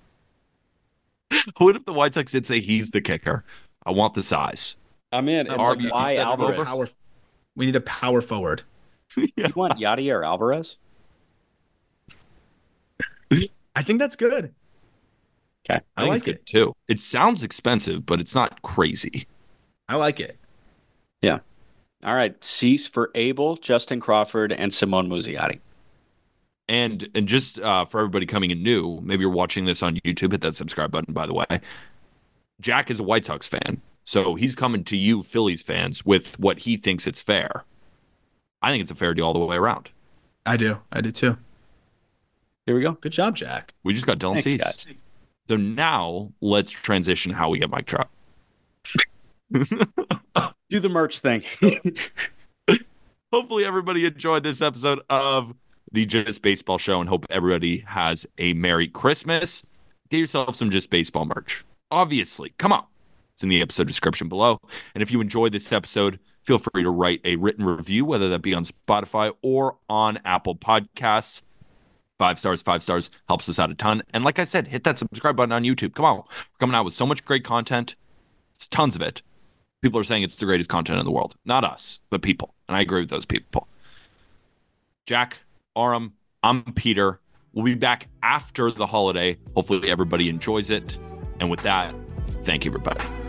What if the White Sox did say he's the kicker? I want the size. I'm in. It's Arby, like why Alvarez? Power, we need a power forward. Yeah. You want Yadier Alvarez? I think that's good. Okay. I, I think like it's good it. too. It sounds expensive, but it's not crazy. I like it. Yeah. All right. Cease for Abel, Justin Crawford, and Simone Muzziotti. And and just uh, for everybody coming in new, maybe you're watching this on YouTube, hit that subscribe button, by the way. Jack is a White Sox fan, so he's coming to you, Phillies fans, with what he thinks it's fair. I think it's a fair deal all the way around. I do. I do too. Here we go. Good job, Jack. We just got Dylan Thanks, Cease. Guys. So now let's transition how we get Mike Trout. Do the merch thing. Hopefully everybody enjoyed this episode of the Just Baseball Show and hope everybody has a Merry Christmas. Get yourself some Just Baseball merch. Obviously, come on. It's in the episode description below. And if you enjoyed this episode, feel free to write a written review, whether that be on Spotify or on Apple Podcasts. Five stars, five stars helps us out a ton. And like I said, hit that subscribe button on YouTube. Come on. We're coming out with so much great content. It's tons of it. People are saying it's the greatest content in the world. Not us, but people. And I agree with those people. Jack, Aram, I'm Peter. We'll be back after the holiday. Hopefully everybody enjoys it. And with that, thank you, everybody.